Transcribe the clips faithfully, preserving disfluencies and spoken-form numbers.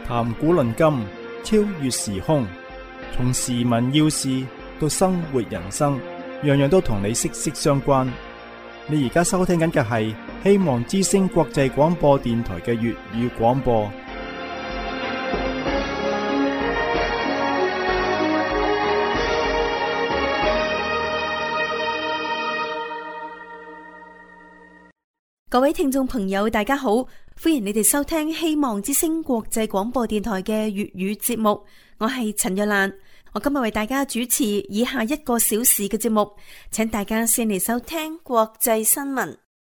談古論今，超越時空，從時聞要事到生活人生，樣樣都同你息息相關。你而家收聽緊嘅係希望之聲國際廣播電台嘅粵語廣播。 各位聽眾朋友，大家好，歡迎你哋收聽希望之聲國際廣播電台嘅粵語節目。我係陳若蘭，我今日為大家主持以下一個小時嘅節目，請大家先嚟收聽國際新聞。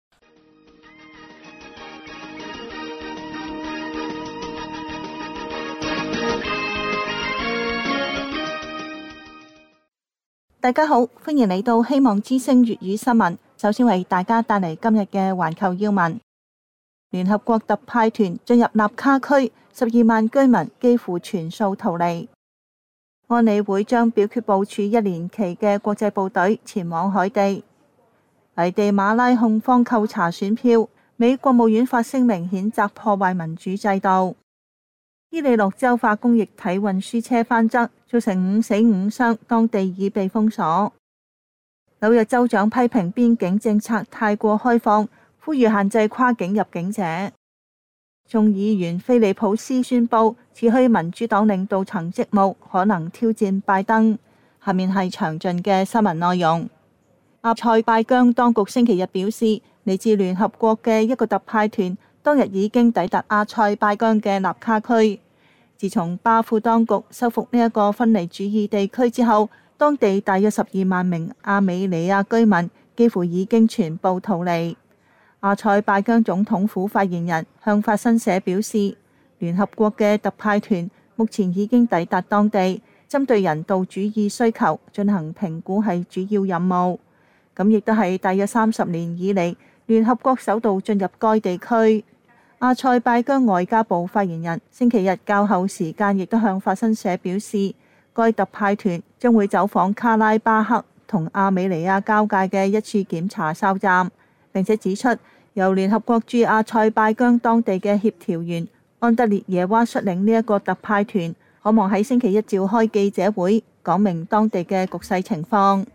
大家好，歡迎嚟到希望之聲粵語新聞。首先為大家帶嚟今日嘅環球要聞。聯合國特派團進入納卡區，十二萬居民幾乎全數逃離。安理會將表決部署一年期嘅國際部隊前往海地。危地馬拉控方扣查選票，美國務院發聲明譴責破壞民主制度。伊利諾州化工液體運輸車翻側，造成五死五傷，當地已被封鎖。紐約州長批評邊境政策太過開放，呼籲限制跨境入境者。眾議員菲利普斯宣布辭去民主黨領導層職務，可能挑戰拜登。下面係詳盡嘅新聞內容。阿塞拜疆當局星期日表示，嚟自聯合國嘅一個特派團當日已經抵達阿塞拜疆嘅納卡區。自從巴庫當局收復呢一個分離主義地區之後，當地大約十二萬名亞美尼亞居民幾乎已經全部逃離。阿塞拜疆總統府發言人向法新社表示，聯合國嘅特派團目前已經抵達當地，針對人道主義需求進行評估係主要任務。咁亦都係大約三十年以嚟聯合國首度進入該地區。阿塞拜疆外交部發言人星期日較後時間亦都向法新社表示，該特派團將會走訪卡拉巴克同亞美尼亞交界嘅一處檢查哨站，並且指出由聯合國駐阿塞拜疆當地嘅協調員安德烈耶娃率領呢一個特派團，可望喺星期一召開記者會，講明當地嘅局勢情況。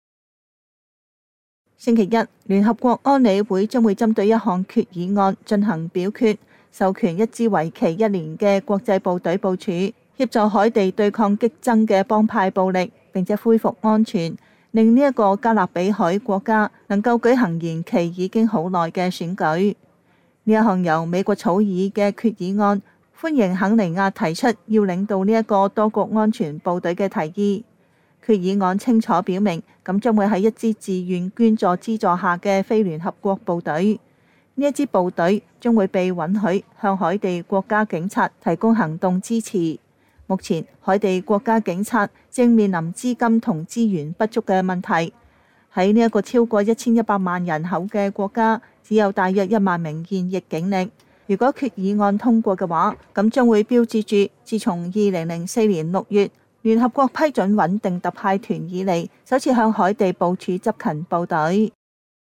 星期一，聯合國安理會將會針對一項決議案進行表決，授權一支為期一年嘅國際部隊部署，協助海地對抗激增嘅幫派暴力，並且恢復安全，令呢一個加勒比海國家能夠舉行延期已經好耐嘅選舉。呢一項由美國草擬嘅決議案，歡迎肯尼亞提出要領導呢一個多國安全部隊嘅提議。決議案清楚表明，咁將會喺一支自願捐助資助下嘅非聯合國部隊。呢一支部隊將會被允許向海地國家警察提供行動支持。目前海地國家警察正面臨資金同資源不足嘅問題。喺呢一個超過一千一百萬人口嘅國家，只有大約一萬名現役警力。如果決議案通過嘅話，咁將會標誌住自從二零零四年六月聯合國批准穩定特派團以嚟，首次向海地部署執勤部隊。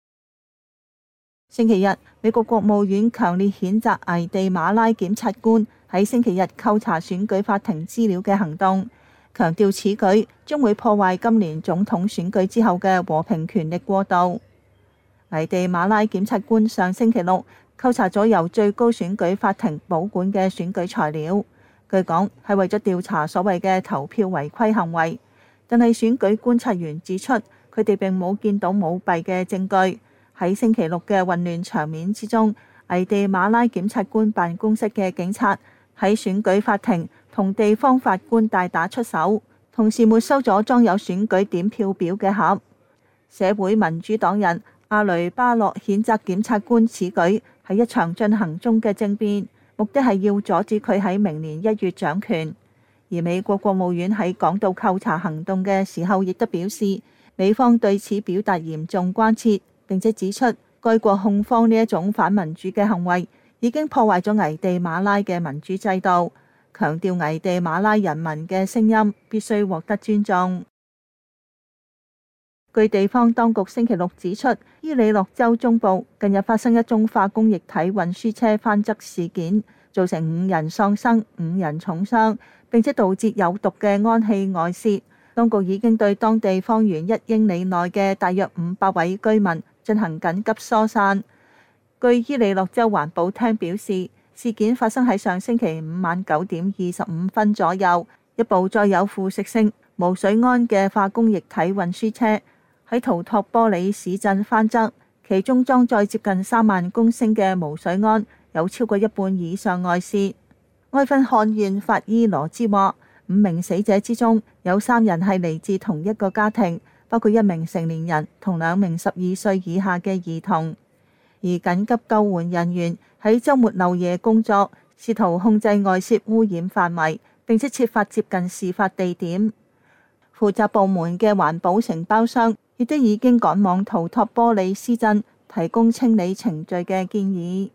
星期日，美國國務院強烈譴責危地馬拉檢察官喺星期日扣查選舉法庭資料嘅行動，強調此舉將會破壞今年總統選舉之後嘅和平權力過渡。危地馬拉檢察官上星期六扣查咗由最高選舉法庭保管嘅選舉材料，據講係為咗調查所謂嘅投票違規行為，但係選舉觀察員指出，佢哋並冇見到舞弊嘅證據。喺星期六嘅混亂場面之中，危地馬拉檢察官辦公室嘅警察喺選舉法庭同地方法官大打出手，同時沒收咗裝有選舉點票表嘅盒。社會民主黨人阿雷巴諾譴責檢察官此舉係一場進行中嘅政變，目的係要阻止佢喺明年一月掌權。而美國國務院喺講到扣查行動嘅時候，亦都表示美方對此表達嚴重關切，並且指出該國控方呢一種反民主嘅行為已經破壞咗危地馬拉嘅民主制度，強調危地馬拉人民嘅聲音必須獲得尊重。據地方當局星期六指出，伊利諾州中部近日發生一宗化工液體運輸車翻側事件，造造成五人喪生、五人重傷，並且導致有毒嘅氨氣外泄。當局已經對當地方圓一英里內嘅大約五百位居民進行緊急疏散。據伊利諾州環保廳表示，事件發生喺上星期五晚九點二十五分左右，一部載有腐蝕性無水胺嘅化工液體運輸車喺圖托波里市鎮翻側，其中裝載接近三萬公升嘅無水胺有超過一半以上外泄。埃芬漢縣法醫羅茲話，五名死者之中有三人係嚟自同一個家庭，包括一名成年人同兩名十二歲以下嘅兒童。而緊急救援人員喺週末漏夜工作，試圖控制外泄污染範圍，並且設法接近事發地點。負責部門嘅環保承包商亦都已經趕往圖托波里斯鎮提供清理程序嘅建議。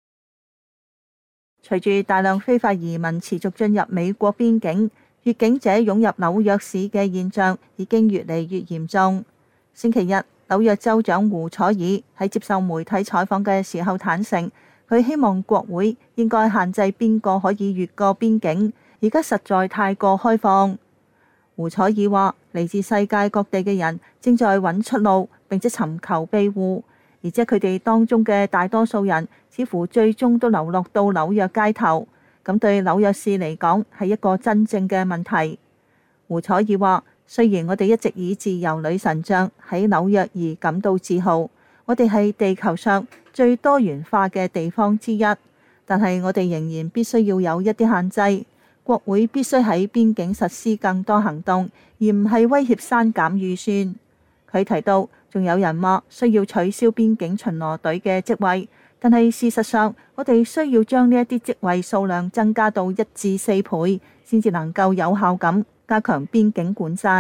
隨住大量非法移民持續進入美國邊境，越境者湧入紐約市嘅現象已經越嚟越嚴重。星期日，紐約州長胡楚爾喺接受媒體採訪嘅時候坦承，佢希望國會應該限制邊個可以越過邊境，而家實在太過開放。胡楚爾話，嚟自世界各地嘅人正在揾出路，並且尋求庇護，而且佢哋當中嘅大多數人似乎最終都流落到紐約街頭。咁對紐約市嚟講係一個真正嘅問題。胡楚爾話，雖然我哋一直以自由女神像喺紐約而感到自豪，我哋係地球上最多元化嘅地方之一，但係我哋仍然必須要有一啲限制。國會必須喺邊境實施更多行動，而唔係威脅刪減預算。佢提到，仲有人話需要取消邊境巡邏隊嘅職位，但係事實上，我哋需要將呢一啲職位數量增加到一至四倍，先至能夠有效咁加強邊境管制。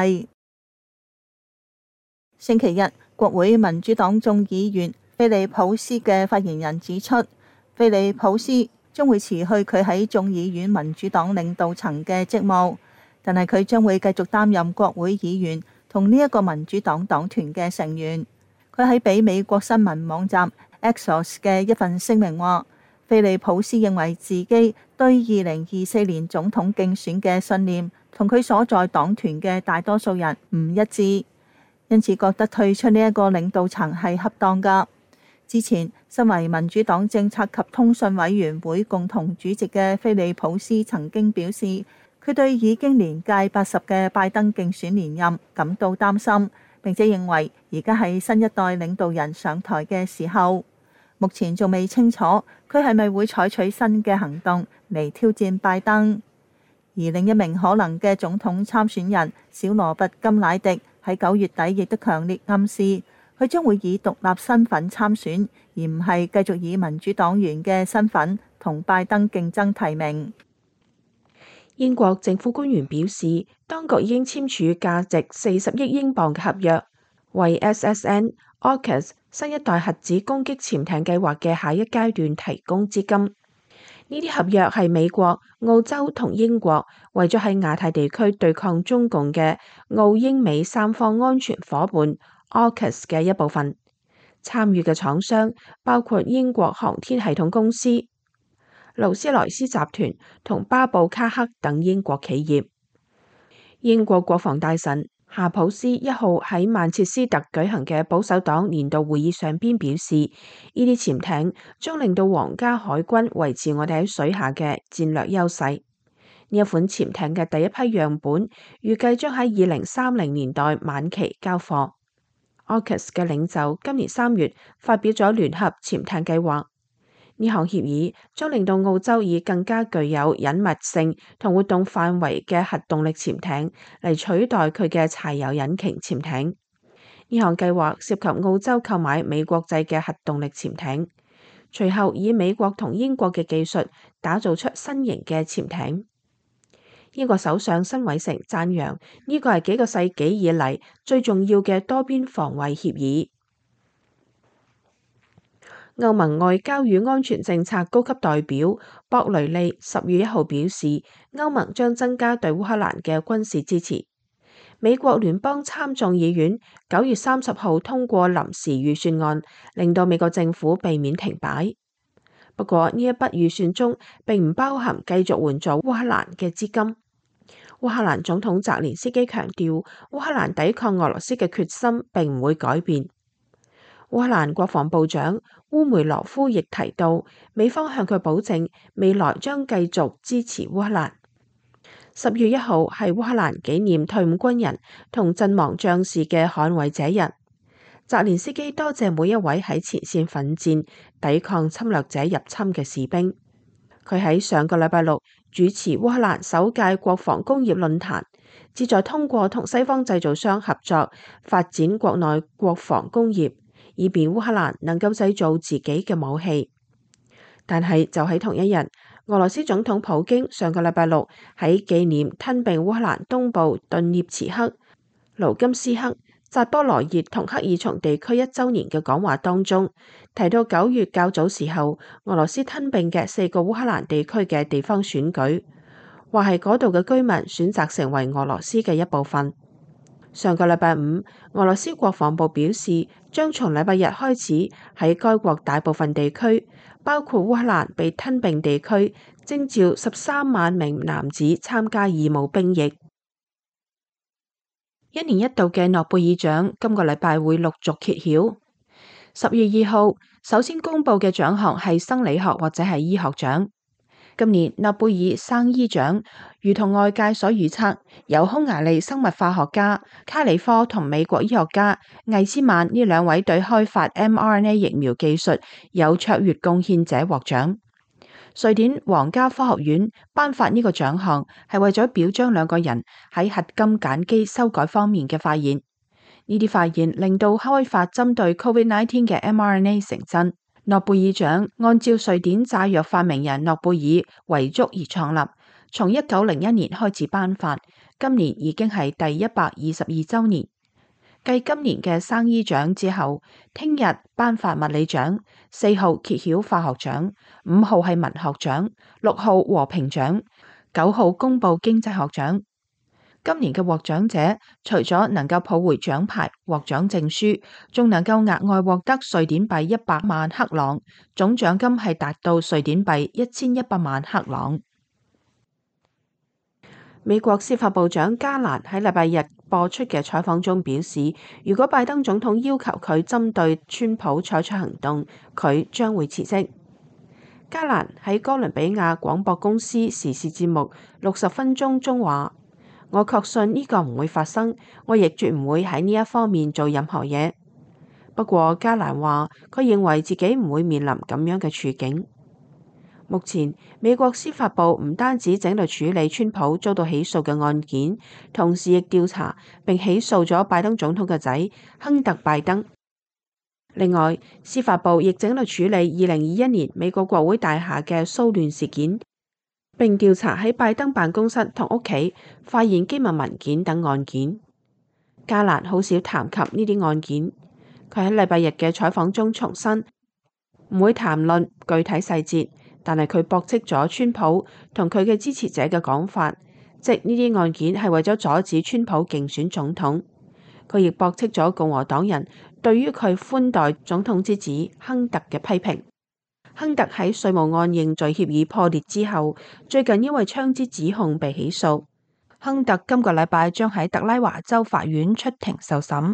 星期日，國會民主黨眾議員菲利普斯嘅發言人指出，菲利普斯將會辭去佢喺眾議院民主黨領導層嘅職務，但係佢將會繼續擔任國會議員同呢一個民主黨黨團嘅成員。佢喺俾美國新聞網站 Axios 嘅一份聲明話，菲利普斯認為自己對二零二四年總統競選嘅信念同佢所在黨團嘅大多數人唔一致，因此覺得退出呢一個領導層係恰當㗎。之前，身為民主黨政策及通訊委員會共同主席嘅菲利普斯曾經表示，佢對已經年屆八十嘅拜登競選連任感到擔心，並且認為而家係新一代領導人上台嘅時候。目前仲未清楚佢係咪會採取新嘅行動嚟挑戰拜登。而另一名可能嘅總統參選人小羅拔甘迺迪喺九月底亦都強烈暗示，佢將會以獨立身份參選，而唔係繼續以民主黨員嘅身份同拜登競爭提名。 英國政府官員表示，當局已經簽署價值四十億英鎊嘅合約，為 S S N AUKUS 新一代核子攻擊潛艇計劃嘅下一階段提供資金。呢啲合約係美國、澳洲同英國為咗喺亞太地區對抗中共嘅澳英美三方安全夥伴 AUKUS 嘅一部分。參與嘅廠商包括英國航天系統公司、勞斯萊斯集團同巴布卡克等英國企業。英國國防大臣夏普斯一號喺曼徹斯特舉行嘅保守黨年度會議上邊表示，呢啲潛艇將令到皇家海軍維持我哋喺水下嘅戰略優勢。呢一款潛艇嘅第一批樣本預計將喺二零三零年代晚期交貨。AUKUS 嘅領袖今年三月發表咗聯合潛艇計劃，呢項協議將令到澳洲以更加具有隱密性同活動範圍嘅核動力潛艇嚟取代佢嘅柴油引擎潛艇。呢項計劃涉及澳洲購買美國製嘅核動力潛艇，隨後以美國同英國嘅技術打造出新型嘅潛艇。英國首相辛偉誠讚揚呢個係幾個世紀以嚟最重要嘅多邊防衛協議。歐盟外交與安全政策高級代表博雷利十月一號表示，歐盟將增加對烏克蘭嘅軍事支持。美國聯邦參眾議院九月三十號通過臨時預算案，令到美國政府避免停擺。 不過呢一筆預算中並唔包含繼續援助烏克蘭嘅資金。烏克蘭總統澤連斯基強調，烏克蘭抵抗俄羅斯嘅決心並唔會改變。烏克蘭國防部長烏梅羅夫亦提到，美方向佢保證未來將繼續支持烏克蘭。十月一號係烏克蘭紀念退伍軍人同陣亡將士嘅捍衛者日。澤連斯基多謝每一位喺前線奮戰抵抗侵略者入侵嘅士兵。佢喺上個禮拜六主持烏克蘭首屆國防工業論壇，旨在通過同西方製造商合作發展國內國防工業，以便烏克蘭能夠製造自己嘅武器。但係就喺同一日，俄羅斯總統普京上個禮拜六喺紀念吞併烏克蘭東部頓涅茨克、盧甘斯克、扎波羅熱同克爾松地區一週年嘅講話當中，提到九月較早時候俄羅斯吞併嘅四個烏克蘭地區嘅地方選舉，話係嗰度嘅居民選擇成為俄羅斯嘅一部分。上個禮拜五，俄羅斯國防部表示，將從禮拜日開始喺該國大部分地區，包括烏克蘭被吞併地區，徵召十三萬名男子參加義務兵役。一年一度嘅諾貝爾獎今個禮拜會陸續揭曉。十月二號首先公布嘅獎項係生理學或者係醫學獎。今年諾貝爾生醫獎如同外界所預測，由匈牙利生物化學家卡里科同美國醫學家魏斯曼呢兩位對開發 M R N A 疫苗技術有卓越貢獻者獲獎。瑞典皇家科學院頒發呢個獎項係為咗表彰兩個人喺合金鹼基修改方面嘅發現。呢啲發現令到開發針對 COVID 十九 嘅 M R N A 成真。諾貝爾獎按照瑞典炸藥發明人諾貝爾遺囑而創立，從一九零一年開始頒發，今年已經係第一百二十二週年。繼今年嘅生醫獎之後，聽日頒發物理獎，四號揭曉化學獎，五號係文學獎，六號和平獎，九號公布經濟學獎。今年嘅獲獎者除咗能夠抱回獎牌、獲獎證書，仲能夠額外獲得瑞典幣一百萬克朗，總獎金係達到瑞典幣一千一百萬克朗。美國司法部長加蘭喺禮拜日播出嘅採訪中表示，如果拜登總統要求佢針對川普採取行動，佢將會辭職。加蘭喺哥倫比亞廣播公司時事節目六十分鐘中話：我確信呢個唔會發生，我亦絕唔會喺呢一方面做任何嘢。不過加蘭話，佢認為自己唔會面臨咁樣嘅處境。目前美國司法部唔單止正在處理川普遭到起訴嘅案件，同時亦調查並起訴咗拜登總統嘅仔亨特拜登。另外，司法部亦正在處理二零二一年美國國會大廈嘅騷亂事件，並調查喺拜登辦公室同屋企發現機密文件等案件。加蘭好少談及呢啲案件，佢喺禮拜日嘅採訪中重申唔會談論具體細節。但係佢駁斥咗川普同佢嘅支持者嘅講法，即呢啲案件係為咗阻止川普競選總統。佢亦駁斥咗共和黨人對於佢寬待總統之子亨特嘅批評。亨特喺稅務案認罪協議破裂之後，最近因為槍支指控被起訴。亨特今個禮拜將喺特拉華州法院出庭受審。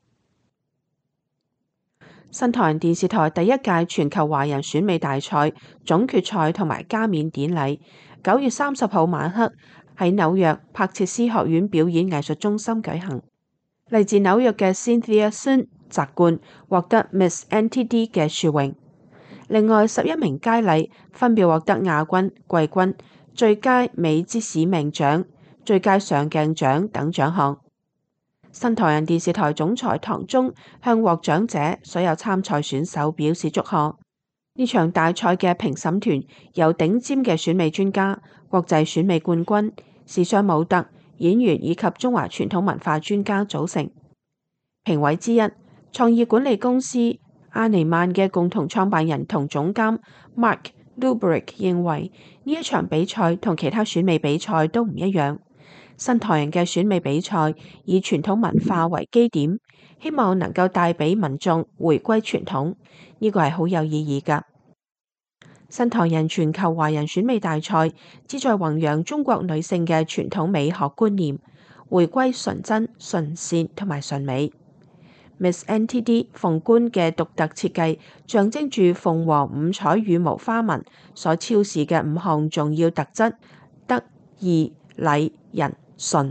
新唐人電視台第一屆全球華人選美大賽總決賽同埋加冕典禮，九月三十號晚黑喺紐約柏切斯學院表演藝術中心舉行。嚟自紐約嘅 Cynthia Sun 摘冠，獲得 Miss N T D 嘅殊榮。另外十一名佳麗分別獲得亞軍、季軍、最佳美之使命獎、最佳上鏡獎等獎項。新唐人電視台總裁唐忠向獲獎者所有參賽選手表示祝賀。呢場大賽嘅評審團由頂尖嘅選美專家、國際選美冠軍、時尚模特、演員以及中華傳統文化專家組成。評委之一，創意管理公司阿尼曼嘅共同創辦人同總監 Mark Lubrick 認為，呢一場比賽同其他選美比賽都唔一樣。新唐人嘅選美比賽以傳統文化為基點，希望能夠帶俾民眾回歸傳統，呢個係好有意義㗎。 新唐人全球華人選美大賽旨在弘揚中國女性嘅傳統美學觀念，回歸純真、純善同埋純美。Miss N T D 鳳冠嘅獨特設計，象徵住鳳凰五彩羽毛花紋所昭示嘅五項重要特質：德、義、禮、仁、信。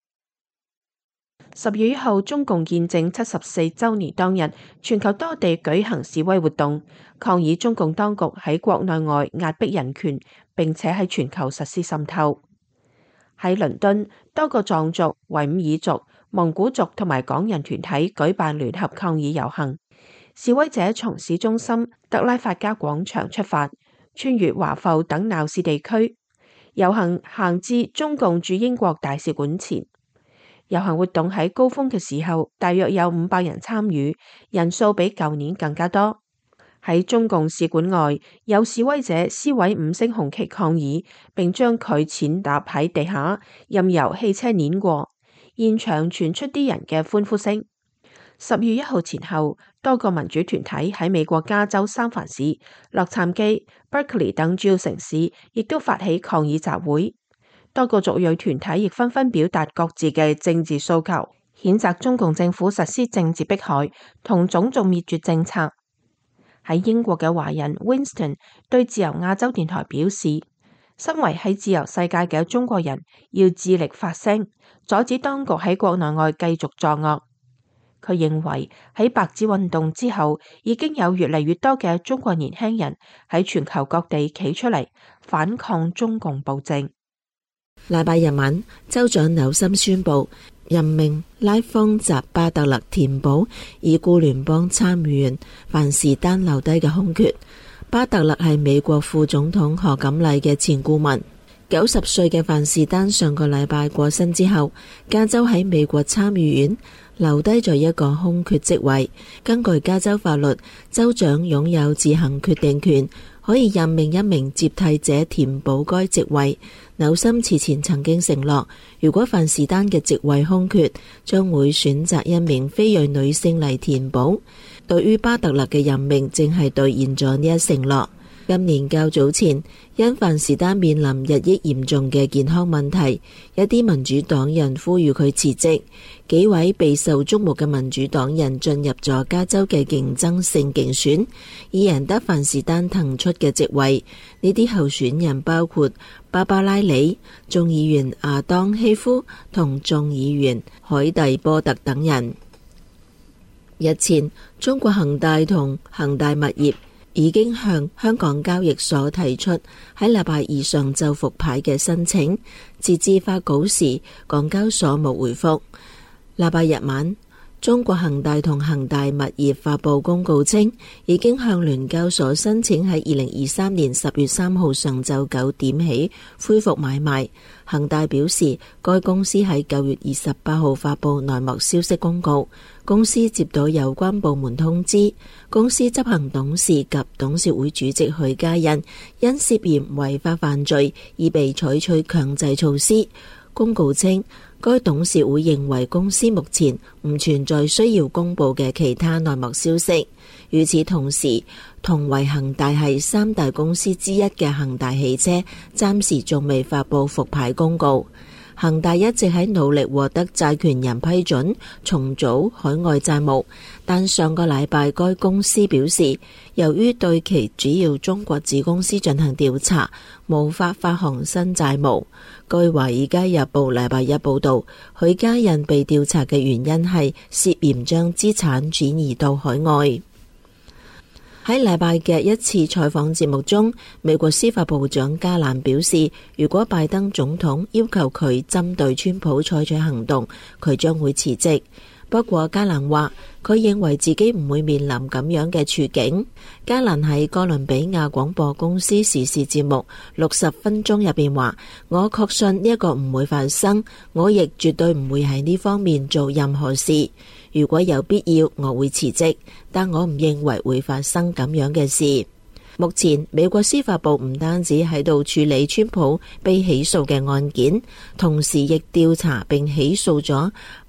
十月一號，中共建政七十四週年當日，全球多地舉行示威活動，抗議中共當局喺國內外壓迫人權，並且喺全球實施滲透。喺倫敦，多個藏族、維吾爾族、蒙古族同埋港人團體舉辦聯合抗議遊行，示威者從市中心特拉法加廣場出發，穿越華埠等鬧市地區，遊行行至中共駐英國大使館前。遊行活動喺高峰嘅時候，大約有五百人參與，人數比舊年更加多。喺中共使館外，有示威者撕毀五星紅旗抗議，並將佢踐踏喺地下，任由汽車碾過。現場傳出啲人嘅歡呼聲。十月一號前後，多個民主團體喺美國加州三藩市、洛杉磯、Berkeley 等主要城市，亦都發起抗議集會。多個族裔團體亦紛紛表達各自嘅政治訴求，譴責中共政府實施政治迫害同種族滅絕政策。喺英國嘅華人 Winston 對自由亞洲電台表示，身為喺自由世界嘅中國人，要致力發聲，阻止當局喺國內外繼續作惡。佢認為喺白紙運動之後，已經有越嚟越多嘅中國年輕人喺全球各地企出嚟反抗中共暴政。 禮拜日晚，州長紐森宣布任命拉方澤巴特勒填補已故聯邦參議員范士丹留低嘅空缺。巴特勒係美國副總統賀錦麗嘅前顧問。九十歲嘅范士丹上個禮拜過身之後，加州喺美國參議院留低咗一個空缺職位。根據加州法律，州長擁有自行決定權，可以任命一名接替者填補該職位。紐森此前曾經承諾，如果范士丹嘅職位空缺，將會選擇一名非裔女性嚟填補。對於巴特勒嘅任命，正係兌現咗呢一承諾。今年較早前，因范士丹面臨日益嚴重嘅健康問題，一啲民主黨人呼籲佢辭職。幾位備受矚目嘅民主黨人進入咗加州嘅競爭性競選，以贏得范士丹騰出嘅職位。呢啲候選人包括芭芭拉里、眾議員亞當希夫同眾議員海蒂波特等人。日前，中國恒大同恒大物業已經向香港交易所提出喺禮拜二上晝復牌嘅申請，截至發稿時，港交所冇回覆。禮拜日晚，中國恒大同恒大物業發布公告稱，已經向聯交所申請喺二零二三年十月三號上晝九點起恢復買賣。恒大表示，該公司喺九月二十八號發布內幕消息公告，公司接到有關部門通知，公司執行董事及董事會主席許家印因涉嫌違法犯罪而被採取強制措施。公告稱，該董事會認為公司目前唔存在需要公布嘅其他內幕消息。與此同時，同為恒大係三大公司之一嘅恒大汽車暫時仲未發布復牌公告。恒大一直喺努力獲得債權人批准重組海外債務，但上個禮拜該公司表示，由於對其主要中國子公司進行調查，無法發行新債務。據華爾街日報禮拜一報道，許家印被調查嘅原因係涉嫌將資產轉移到海外。喺禮拜嘅一次採訪節目中，美國司法部長加蘭表示，如果拜登總統要求佢針對川普採取行動，佢將會辭職。不過加蘭話，佢認為自己唔會面臨咁樣嘅處境。加蘭喺哥倫比亞廣播公司時事節目六十分鐘入邊話，我確信呢一個唔會發生，我亦絕對唔會喺呢方面做任何事。如果有必要，我會辭職，但我唔認為會發生咁樣嘅事。目前美國司法部唔單止喺度處理川普被起訴嘅案件，同時亦調查並起訴咗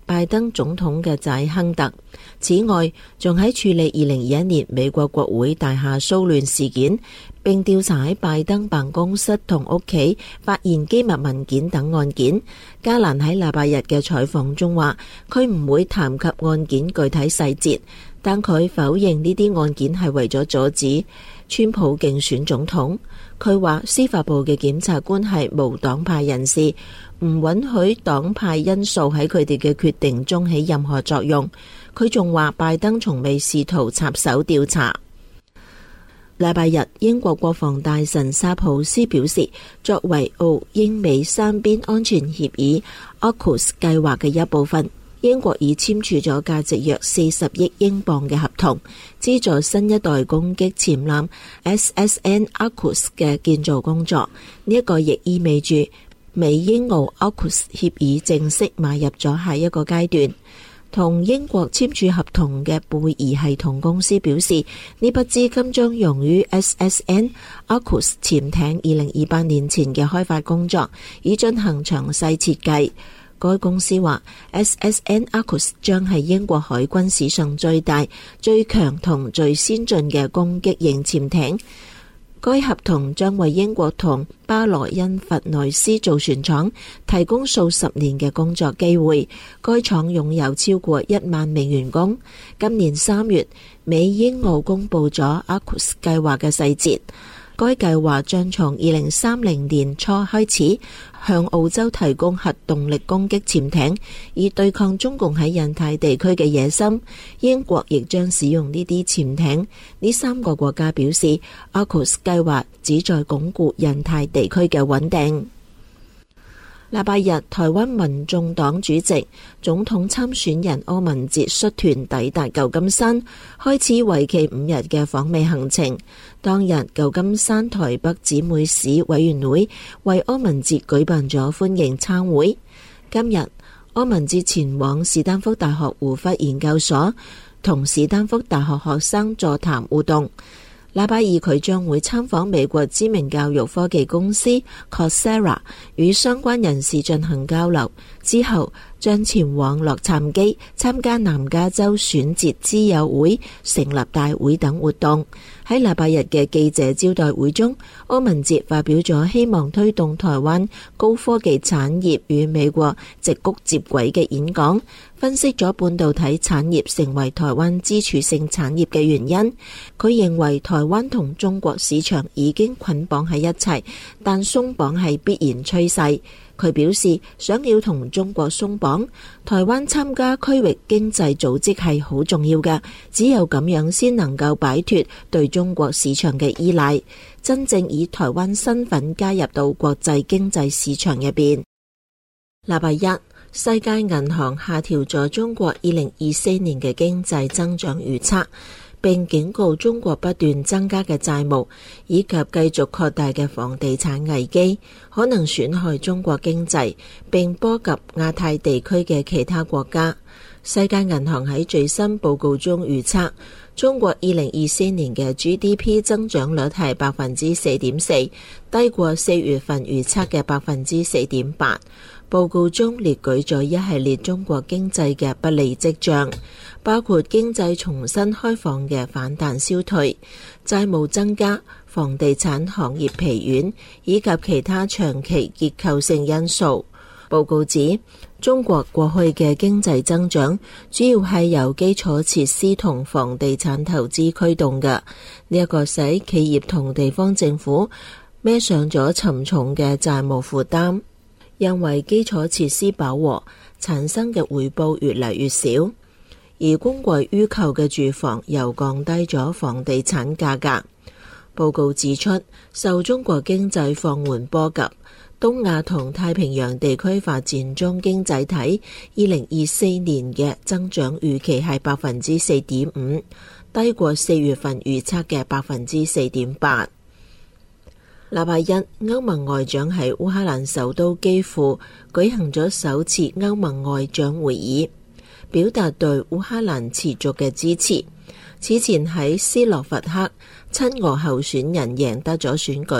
拜登總統嘅仔亨特。此外，仲喺處理二零二一年美國國會大廈騷亂事件，並調查喺拜登辦公室同屋企發現機密文件等案件。加蘭喺禮拜日嘅採訪中話，佢唔會談及案件具體細節，但佢否認呢啲案件係為咗阻止川普競選總統。佢話司法部嘅檢察官係無黨派人士，唔允許黨派因素喺佢哋嘅決定中起任何作用。佢仲話拜登從未試圖插手調查。禮拜日，英國國防大臣沙普斯表示，作為澳英美三邊安全協議 AUKUS 計劃嘅一部分，英國已簽署咗價值約四十億英鎊嘅合同，資助新一代攻擊潛艦 S S N AUKUS 嘅建造工作。呢、這、一個亦意味住美英澳 AUKUS 協議正式邁入咗下一個階段。同英國簽署合同嘅貝爾系統公司表示，呢筆資金將用於 S S N AUKUS 潛艇二零二八年前嘅開發工作，以進行詳細設計。該公司話 S S N AUKUS 將係英國海軍史上最大、最強同最先進嘅攻擊型潛艇。該合同將為英國同巴羅恩弗內斯造船廠提供數十年嘅工作機會。該廠擁有超過一萬名員工。今年三月，美英澳公布咗 AUKUS 計劃嘅細節。該計劃將從二零三零年初開始向澳洲提供核動力攻擊潛艇，以對抗中共喺印太地區嘅野心。英國亦將使用呢啲潛艇。呢三個國家表示 AUKUS 計劃旨在鞏固印太地區嘅穩定。禮拜日，台灣民眾黨主席、總統參選人柯文哲率團抵達舊金山，開始為期五日嘅訪美行程。當日，舊金山台北姊妹市委員會為柯文哲舉辦咗歡迎餐會。今日，柯文哲前往史丹福大學胡佛研究所，同史丹福大學學生座談互動。禮拜二，佢將會參訪美國知名教育科技公司 Coursera， 與相關人士進行交流。之後將前往洛杉磯參加南加州選捷之友會成立大會等活動。喺禮拜日嘅記者招待會中，柯文哲發表咗希望推動台灣高科技產業與美國矽谷接軌嘅演講，分析咗半導體產業成為台灣支柱性產業嘅原因。佢認為台灣同中國市場已經捆綁喺一齊，但鬆綁係必然趨勢。佢表示，想要同中國鬆綁，台灣參加區域經濟組織係好重要嘅，只有咁樣先能夠擺脫對中國市場嘅依賴，真正以台灣身份加入到國際經濟市場入邊。禮拜一，世界銀行下調咗中國二零二四年嘅經濟增長預測，並警告中國不斷增加嘅債務以及繼續擴大嘅房地產危機可能損害中國經濟，並波及亞太地區嘅其他國家。世界銀行喺最新報告中預測，中國二零二四年嘅 G D P 增長率係百分之四點四，低過四月份預測嘅百分之四點八。報告中列舉咗一系列中國經濟嘅不利跡象，包括經濟重新開放嘅反彈消退、債務增加、房地產行業疲軟以及其他長期結構性因素。報告指，中國過去嘅經濟增長主要係由基礎設施同房地產投資驅動嘅，呢、這、一個使企業同地方政府孭上咗沉重嘅債務負擔。因為基礎設施飽和，產生嘅回報越嚟越少，而供過於求嘅住房又降低咗房地產價格。報告指出，受中國經濟放緩波及，東亞同太平洋地區發展中經濟體二零二四年嘅增長預期係百分之四點五，低過四月份預測嘅百分之四點八。禮拜一，歐盟外長喺烏克蘭首都基輔舉行咗首次歐盟外長會議，表達對烏克蘭持續嘅支持。此前喺斯洛伐克，親俄候選人贏得咗選舉，烏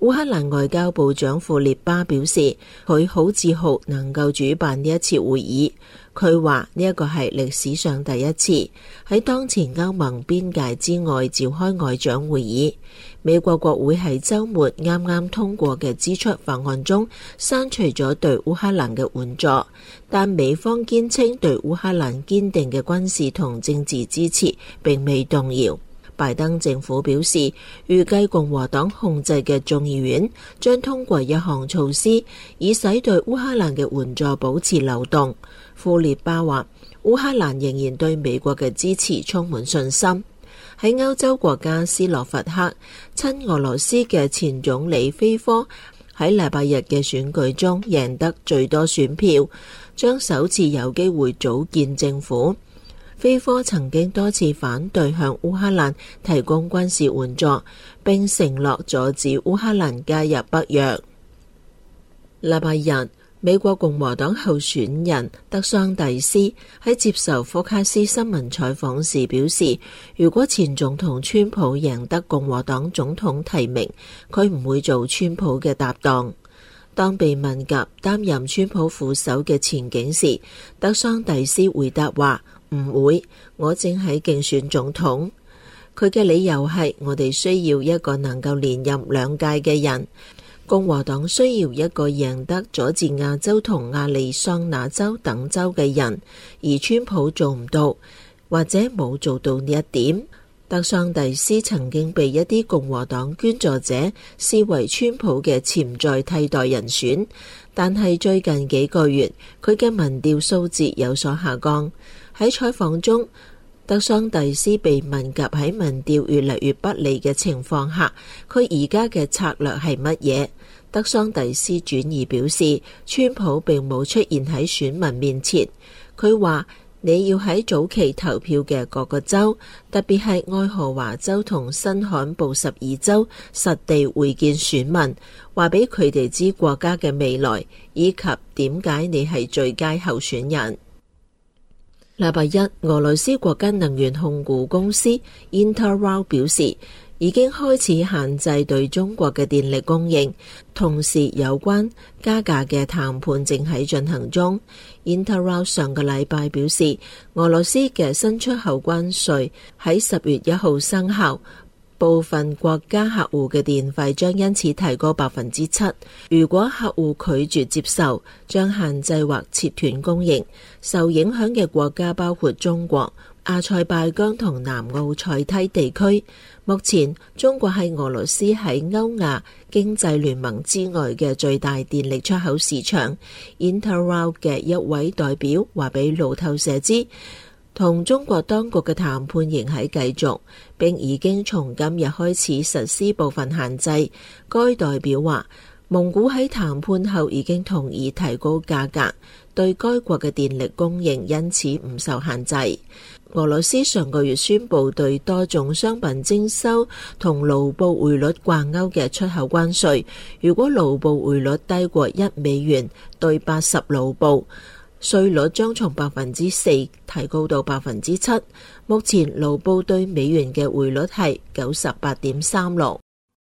烏克蘭外交部長庫列巴表示，佢好自豪能夠主辦呢一次會議。佢話呢一個係歷史上第一次喺當前歐盟邊界之外召開外長會議。美國國會喺週末啱啱通過嘅支出法案中刪除咗對烏克蘭嘅援助，但美方堅稱對烏克蘭堅定嘅軍事同政治支持並未動搖。拜登政府表示，預計共和黨控制嘅眾議院將通過一項措施，以使對烏克蘭嘅援助保持流動。庫列巴話，烏克蘭仍然對美國嘅支持充滿信心。喺歐洲國家斯洛伐克，親俄羅斯嘅前總理菲科喺禮拜日嘅選舉中贏得最多選票，將首次有機會組建政府。菲科曾經多次反對向烏克蘭提供軍事援助，並承諾阻止烏克蘭加入北約。禮拜日，美國共和黨候選人德桑蒂斯喺接受福克斯新聞採訪時表示，如果前總統川普贏得共和黨總統提名，佢唔會做川普嘅搭檔。當被問及擔任川普副手嘅前景時，德桑蒂斯回答話，唔會，我正喺競選總統。佢嘅理由係，我哋需要一個能夠連任兩屆嘅人。共和黨需要一個贏得佐治亞州同亞利桑那州等州嘅人，而川普做唔到，或者冇做到呢一點。德桑蒂斯曾經被一啲共和黨捐助者視為川普嘅潛在替代人選，但係最近幾個月，佢嘅民調數字有所下降。喺採訪中，德桑蒂斯被問及喺民調越嚟越不利嘅情況下，佢而家嘅策略係乜嘢？德桑蒂斯轉而表示，川普並冇出現喺選民面前。佢話，你要喺早期投票嘅各個州，特別係愛荷華州同新罕布什爾州，實地會見選民，話俾佢哋知國家嘅未來，以及點解你係最佳候選人。禮拜一，俄羅斯國家能源控股公司 Interral 表示，已經開始限制對中國嘅電力供應，同時有關加價嘅談判正喺進行中。Interral 上個禮拜表示，俄羅斯嘅新出口關稅喺十月一號生效，部分國家客戶嘅電費將因此提高百分之七。如果客戶拒絕接受，將限制或切斷供應。受影響嘅國家包括中國、阿塞拜疆同南奧塞梯地區。目前，中國係俄羅斯喺歐亞經濟聯盟之外嘅最大電力出口市場。Interral 嘅一位代表話俾路透社知，同中國當局嘅談判仍喺繼續，並已經從今日開始實施部分限制。該代表話，蒙古喺談判後已經同意提高價格，對該國嘅電力供應因此唔受限制。俄羅斯上個月宣布對多種商品徵收同盧布匯率掛鈎嘅出口關稅，如果盧布匯率低過一美元對八十盧布，稅率將從百分之四提高到百分之七。目前盧布對美元嘅匯率係九十八點三六。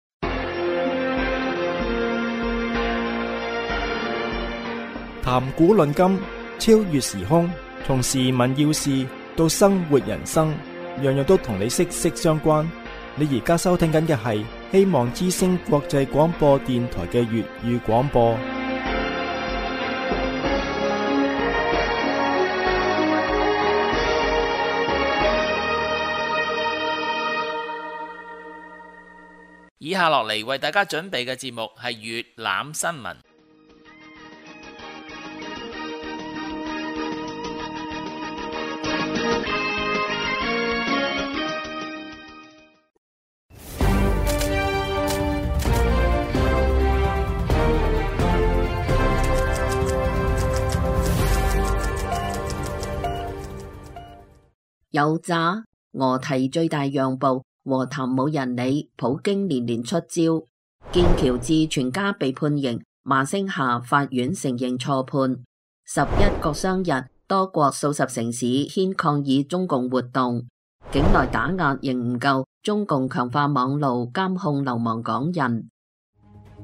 談古論今，超越時空，從時聞要事到生活人生，樣樣都同你息息相關。你而家收聽緊嘅係希望之聲國際廣播電台嘅粵語廣播。 以下落嚟為大家準備嘅節目係粵覽新聞。 有詐，俄提最大讓步，和談冇人理，普京連連出招。劍橋智全家被判刑，馬星下法院承認錯判。十一國殤日，多國數十城市牽抗議中共活動。境內打壓仍唔夠，中共強化網路監控流亡港人。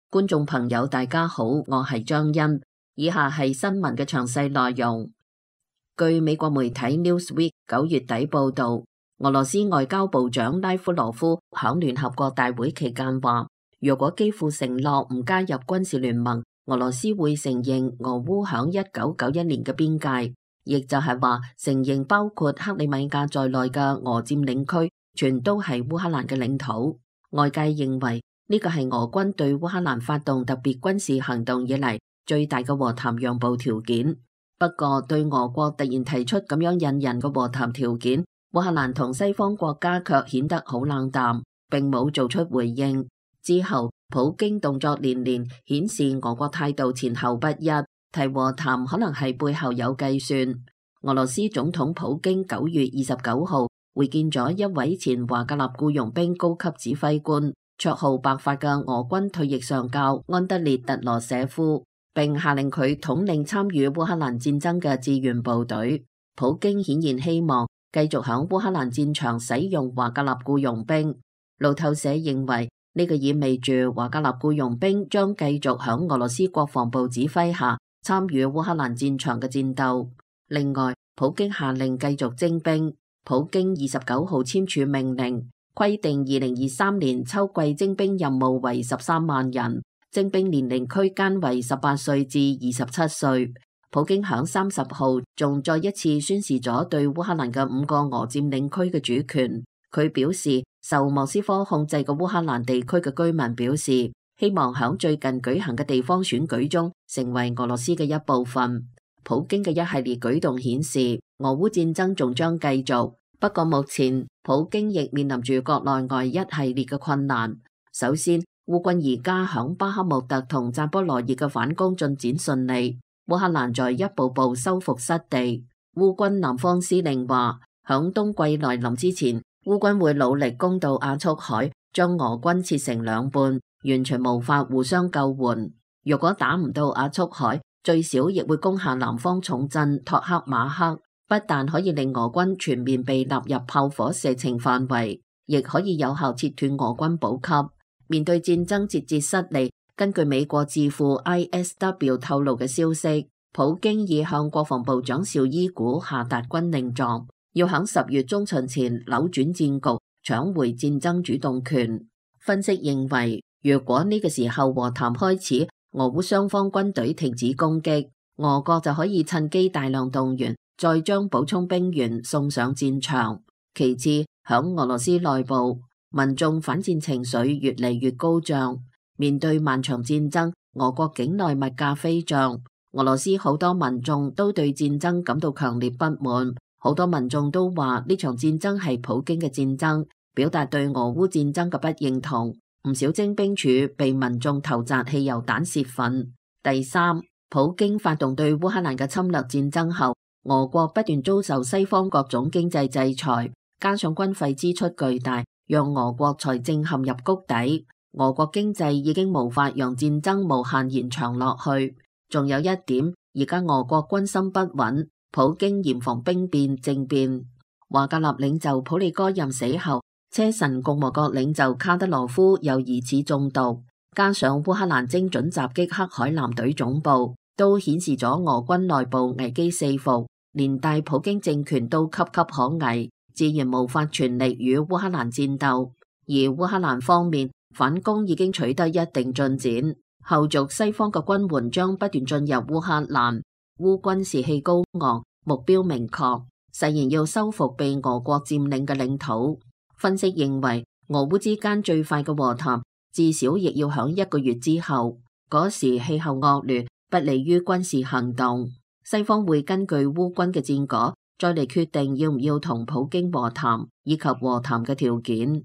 觀眾朋友大家好，我係張欣，以下係新聞嘅詳細內容。據美國媒體 Newsweek 九月底報道，俄羅斯外交部長拉夫羅夫響聯合國大會期間話，若果基輔承諾唔加入軍事聯盟，俄羅斯會承認俄烏響一九九一年嘅邊界，亦就係話承認包括克里米亞在內嘅俄佔領區全都係烏克蘭嘅領土。外界認為呢個係俄軍對烏克蘭發動特別軍事行動以嚟最大嘅和談讓步條件。不過對俄國突然提出咁樣引人嘅和談條件，烏克蘭同西方國家卻顯得好冷淡，並冇做出回應。之後普京動作連連，顯示俄國態度前後不一，提和談可能係背後有計算。俄羅斯總統普京九月二十九號會見咗一位前華格納僱傭兵高級指揮官，綽號白髮嘅俄軍退役上校安德烈特羅舍夫，並下令佢統領參與烏克蘭戰爭嘅志願部隊。普京顯然希望繼續響烏克蘭戰場使用華格納僱傭兵。路透社認為呢個意味住華格納僱傭兵將繼續響俄羅斯國防部指揮下參與烏克蘭戰場嘅戰鬥。另外，普京下令繼續徵兵。普京二十九號簽署命令，規定二零二三年秋季徵兵任務為十三萬人，徵兵年齡區間為十八歲至二十七歲。普京響三十號仲再一次宣示咗對烏克蘭嘅五個俄佔領區嘅主權。佢表示，受莫斯科控制嘅烏克蘭地區嘅居民表示，希望響最近舉行嘅地方選舉中成為俄羅斯嘅一部分。普京嘅一系列舉動顯示，俄烏戰爭仲將繼續。不過目前普京亦面臨住國內外一系列嘅困難。首先，烏軍而家響巴克穆特同扎波羅熱嘅反攻進展順利，烏克蘭在一步步收復失地。烏軍南方司令話，響冬季來臨之前，烏軍會努力攻到亞速海，將俄軍切成兩半，完全無法互相救援。如果打唔到亞速海，最少亦會攻下南方重鎮托克馬克，不但可以令俄軍全面被納入炮火射程範圍，亦可以有效切斷俄軍補給。面對戰爭節節失利，根據美國智庫 I S W 透露嘅消息，普京已向國防部長紹伊古下達軍令狀，要喺十月中旬前扭轉戰局，搶回戰爭主動權。分析認為，如果呢個時候和談開始，俄烏雙方軍隊停止攻擊，俄國就可以趁機大量動員，再將補充兵員送上戰場。其次，響俄羅斯內部，民眾反戰情緒越嚟越高漲。面對漫長戰爭，俄國境內物價飛漲，俄羅斯好多民眾都對戰爭感到強烈不滿。好多民眾都話呢場戰爭係普京嘅戰爭，表達對俄烏戰爭嘅不認同。唔少徵兵處被民眾投擲汽油彈洩憤。第三，普京發動對烏克蘭嘅侵略戰爭後，俄國不斷遭受西方各種經濟制裁，加上軍費支出巨大，讓俄國財政陷入谷底。俄國經濟已經無法讓戰爭無限延長落去。仲有一點，而家俄國軍心不穩，普京嚴防兵變政變。華格納領袖普利戈任死後，車臣共和國領袖卡德羅夫又疑似中毒，加上烏克蘭精準襲擊黑海艦隊總部，都顯示咗俄軍內部危機四伏，連帶普京政權都岌岌可危，自然無法全力與烏克蘭戰鬥。而烏克蘭方面反攻已經取得一定進展，後續西方嘅軍援將不斷進入烏克蘭，烏軍士氣高昂，目標明確，誓言要收復被俄國佔領嘅領土。分析認為，俄烏之間最快嘅和談至少亦要響一個月之後，嗰時氣候惡劣，不利於軍事行動。西方會根據烏軍嘅戰果，再嚟決定要唔要同普京和談，以及和談嘅條件。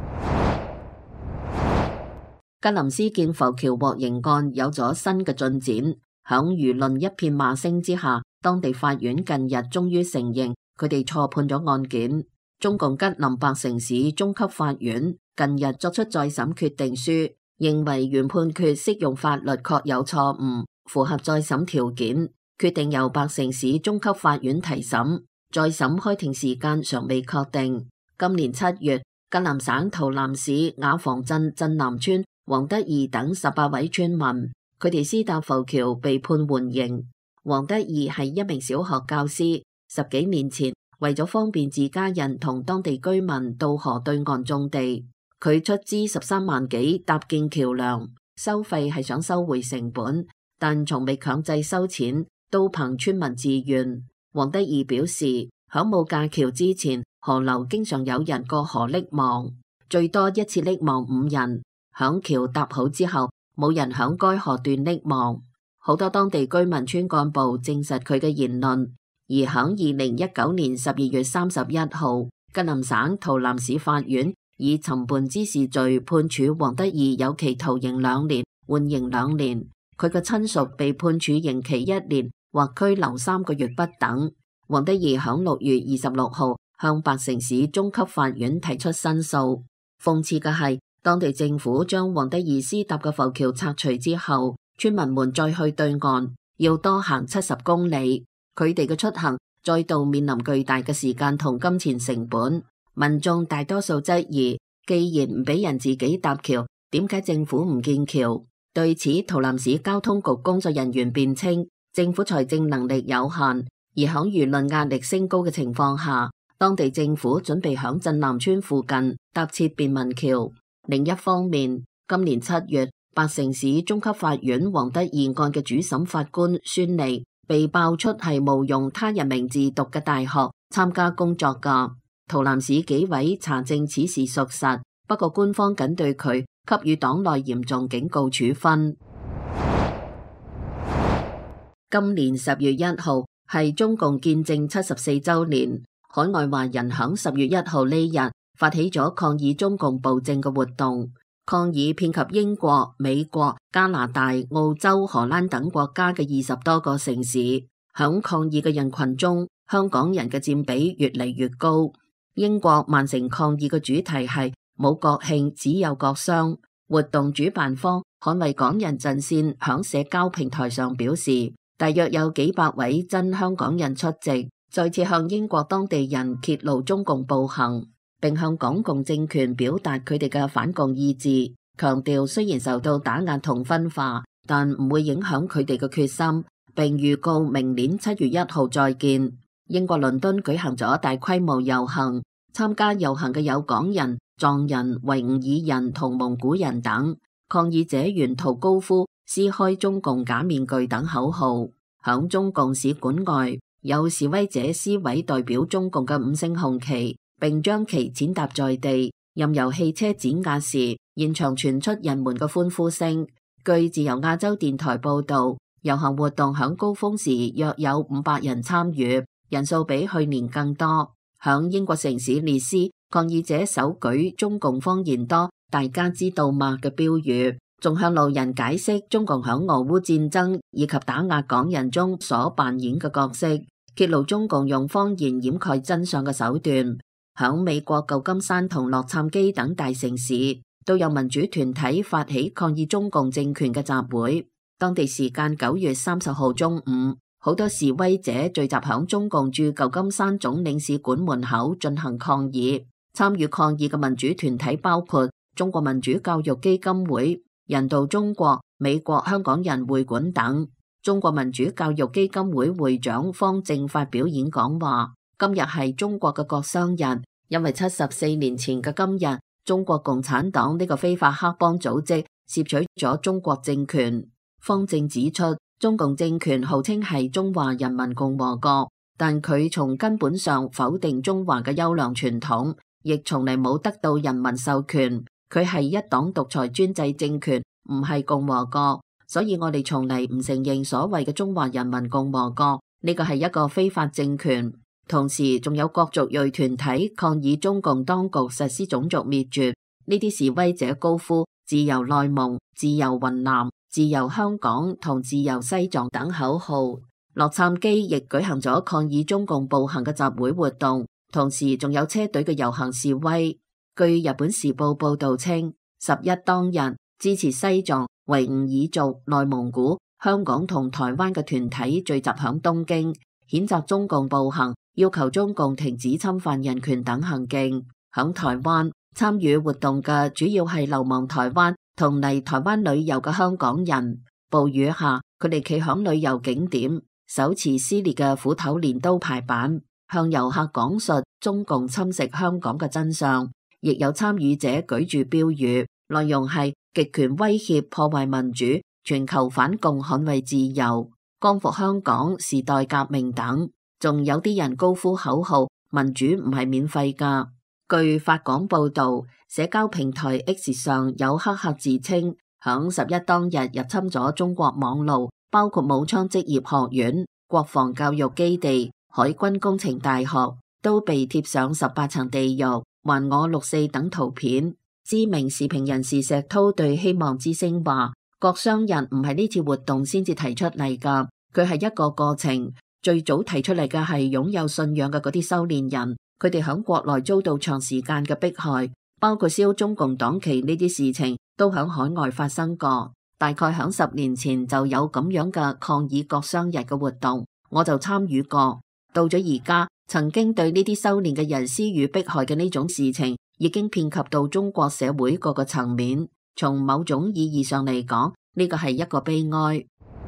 吉林斯建浮橋獲刑案有咗新嘅進展，響輿論一片罵聲之下，當地法院近日終於承認佢哋錯判咗案件。中共吉林白城市中級法院近日作出再審決定書，認為原判決適用法律確有錯誤，符合再審條件，決定由白城市中級法院提審。再審開庭時間尚未確定。今年七月，吉林省洮南市雅房鎮鎮南村黃德義等十八位村民，佢哋私搭浮橋被判緩刑。黃德義係一名小學教師，十幾年前為咗方便自家人同當地居民到河對岸種地，佢出資十三萬幾搭建橋梁，收費係想收回成本，但從未強制收錢，都憑村民自願。黃德義表示，響冇架橋之前，河流經常有人過河溺亡，最多一次溺亡五人。響橋搭好之後，冇人響該河段溺亡。好多當地居民、村幹部證實佢嘅言論。而響二零一九年十二月三十一號，吉林省圖南市法院以尋叛滋事罪判處黃德義有期徒刑兩年，緩刑兩年。佢嘅親屬被判處刑期一年或拘留三個月不等。黃德義響六月二十六號向白城市中級法院提出申訴。諷刺嘅係，當地政府將黃德義私搭嘅浮橋拆除之後，村民們再去對岸要多行七十公里，佢哋嘅出行再度面臨巨大嘅時間同金錢成本。民眾大多數質疑，既然唔俾人自己搭橋，點解政府唔建橋？對此，圖南市交通局工作人員辯稱，政府財政能力有限，而響輿論壓力升高嘅情況下，當地政府準備響鎮南村附近搭設便民橋。另一方面，今年七月，白城市中級法院黃德義案嘅主審法官孫利被爆出係冒用他人名字讀嘅大學參加工作噶。圖南市紀委查證此事屬實，不過官方僅對佢給予黨內嚴重警告處分。今年十月一號係中共建政七十四週年，海外華人響十月一號呢日發起咗抗議中共暴政嘅活動，抗議遍及英國、美國、加拿大、澳洲、荷蘭等國家嘅二十多個城市。響抗議嘅人群中，香港人嘅佔比越嚟越高。英國曼城抗議嘅主題係冇國慶，只有國殤。活動主辦方捍衛港人陣線響社交平台上表示，大約有幾百位真香港人出席，再次向英國當地人揭露中共暴行，並向港共政權表達佢哋嘅反共意志，強調雖然受到打壓同分化，但唔會影響佢哋嘅決心，並預告明年七月一號再見。英國倫敦舉行咗大規模遊行，參加遊行嘅有港人、藏人、維吾爾人同蒙古人等。抗議者沿途高呼撕開中共假面具等口號。響中共使館外，有示威者撕毀代表中共嘅五星紅旗，並將其踐踏在地，任由汽車碾壓時，現場傳出人們嘅歡呼聲。據自由亞洲電台報道，遊行活動響高峰時約有五百人參與，人數比去年更多。響英國城市列斯，抗議者手舉中共謊言多，大家知道嗎嘅標語，仲向路人解釋中共響俄烏戰爭以及打壓港人中所扮演嘅角色，揭露中共用謊言掩蓋真相嘅手段。響美國舊金山同洛杉磯等大城市，都有民主團體發起抗議中共政權嘅集會。當地時間九月三十號中午，好多示威者聚集響中共駐舊金山總領事館門口進行抗議。參與抗議嘅民主團體包括中國民主教育基金會、人道中國、美國香港人會館等。中國民主教育基金會會長方正發表演講話，今日係中國嘅國殤日，因為七十四年前嘅今日，中國共產黨呢個非法黑幫組織竊取咗中國政權。方正指出，中共政權號稱係中華人民共和國，但佢從根本上否定中華嘅優良傳統，亦從嚟冇得到人民授權。佢係一黨獨裁專制政權，唔係共和國，所以我哋從嚟唔承認所謂嘅中華人民共和國，呢個係一個非法政權。同時仲有各族裔團體抗議中共當局實施種族滅絕，呢啲示威者高呼自由內蒙、自由雲南、自由香港同自由西藏等口號。洛杉磯亦舉行咗抗議中共暴行嘅集會活動，同時仲有車隊嘅遊行示威。據日本時報報道稱，十一當日支持西藏、維吾爾族、內蒙古、香港同台灣嘅團體聚集響東京，譴責中共暴行，要求中共停止侵犯人權等行徑。響台灣參與活動嘅主要係流亡台灣同嚟台灣旅遊嘅香港人。暴雨下，佢哋企響旅遊景點，手持撕裂嘅斧頭鐮刀排版，向遊客講述中共侵蝕香港嘅真相。亦有參與者舉住標語，內容係極權威脅破壞民主，全球反共捍衛自由，光復香港，時代革命等。仲有啲人高呼口號，民主唔係免費㗎。據法廣報道，社交平台 X 上有黑客自稱響十一當日入侵咗中國網路，包括武裝職業學院、國防教育基地、海軍工程大學，都被貼上十八層地獄、還我六四等圖片。知名時評人士石濤對希望之聲話：郭商人唔係呢次活動先至提出嚟㗎，佢係一個過程。最早提出嚟嘅係擁有信仰嘅嗰啲修煉人，佢哋響國內遭到長時間嘅迫害，包括燒中共黨旗呢啲事情都響海外發生過。大概響十年前就有咁樣嘅抗議國殤日嘅活動，我就參與過。到咗而家，曾經對呢啲修煉嘅人施予迫害嘅呢種事情，已經遍及到中國社會各個層面。從某種意義上嚟講，呢個係一個悲哀。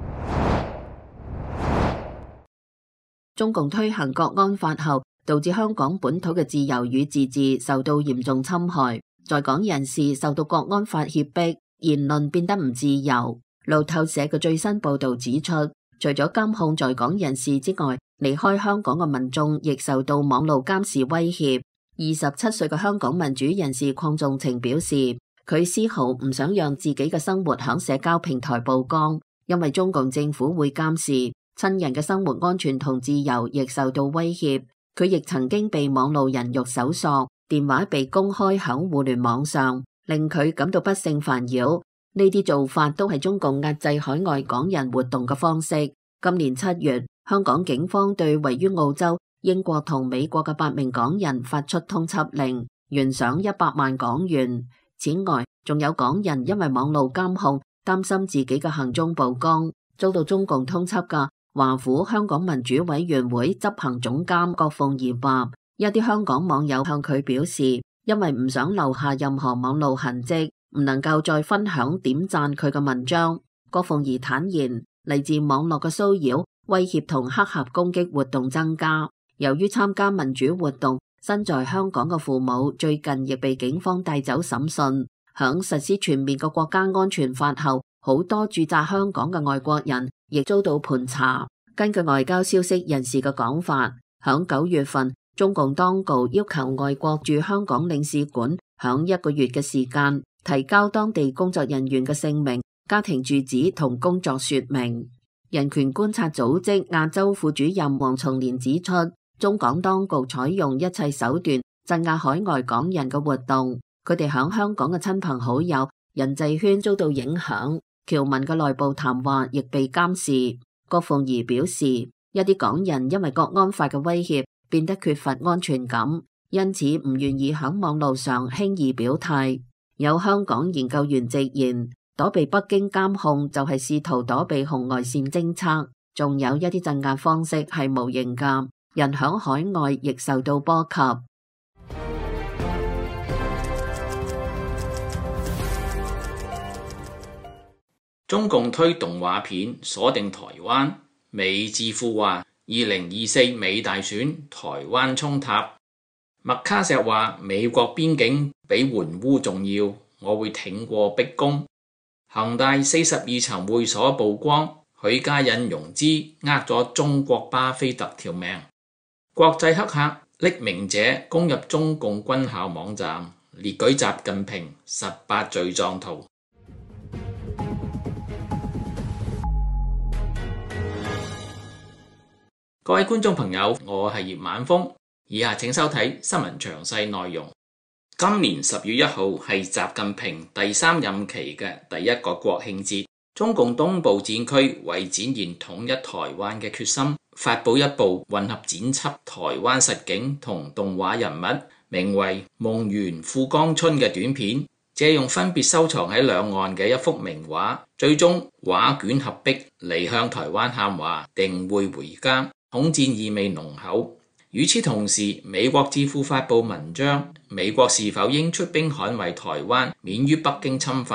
中共推行國安法後，導致香港本土嘅自由與自治受到嚴重侵害，在港人士受到國安法脅迫，言論變得唔自由。路透社嘅最新報導指出，除咗監控在港人士之外，離開香港嘅民眾亦受到網路監視威脅。二十七歲嘅香港民主人士鄺仲晴表示，佢絲毫唔想讓自己嘅生活響社交平台曝光，因為中共政府會監視。親人嘅生活安全同自由亦受到威脅，佢亦曾經被網路人肉搜索，電話被公開響互聯網上，令佢感到不勝煩擾。呢啲做法都係中共壓制海外港人活動嘅方式。今年七月，香港警方對位於澳洲、英國同美國嘅八名港人發出通緝令，懸賞一百萬港元。此外，仲有港人因為網路監控，擔心自己嘅行蹤曝光，遭到中共通緝㗎。華府香港民主委員會執行總監郭鳳儀話，一啲香港網友向佢表示，因為唔想留下任何網路痕跡，唔能夠再分享點讚佢嘅文章。郭鳳儀坦言，嚟自網絡嘅騷擾、威脅同黑客攻擊活動增加。由於參加民主活動，身在香港嘅父母最近亦被警方帶走審訊。響實施全面嘅國家安全法後，好多駐紮香港嘅外國人亦遭到盤查。根據外交消息人士嘅講法，響九月份，中共當局要求外國駐香港領事館響一個月嘅時間提交當地工作人員嘅姓名、家庭住址同工作說明。人權觀察組織亞洲副主任黃松年指出，中港當局採用一切手段鎮壓海外港人嘅活動，佢哋響香港嘅親朋好友、人際圈遭到影響。僑民嘅內部談話亦被監視。郭鳳儀表示，一啲港人因為國安法嘅威脅，變得缺乏安全感，因此唔願意響網路上輕易表態。有香港研究員直言，躲避北京監控就係試圖躲避紅外線偵測。仲有一啲鎮壓方式係無形㗎，人響海外亦受到波及。 中共推動畫片鎖定台灣，美智庫話二零二四美大選台灣衝塔。麥卡錫話美國邊境比援烏重要，我會挺過逼宮。恒大四十二層會所曝光，許家印融資呃咗中國巴菲特條命。國際黑客匿名者攻入中共軍校網站，列舉習近平十八罪狀圖。各位觀眾朋友，我係葉晚風，以下請收睇新聞詳細內容。今年十月一號係習近平第三任期嘅第一個國慶節，中共東部戰區為展現統一台灣嘅決心，發佈一部混合剪輯台灣實景同動畫人物，名為《夢圓富江春》嘅短片，借用分別收藏喺兩岸嘅一幅名畫，最終畫卷合璧，離向台灣喊話定會回家。統戰意味濃厚。與此同時，美國智庫發佈文章，美國是否應出兵捍衛台灣，免於北京侵犯，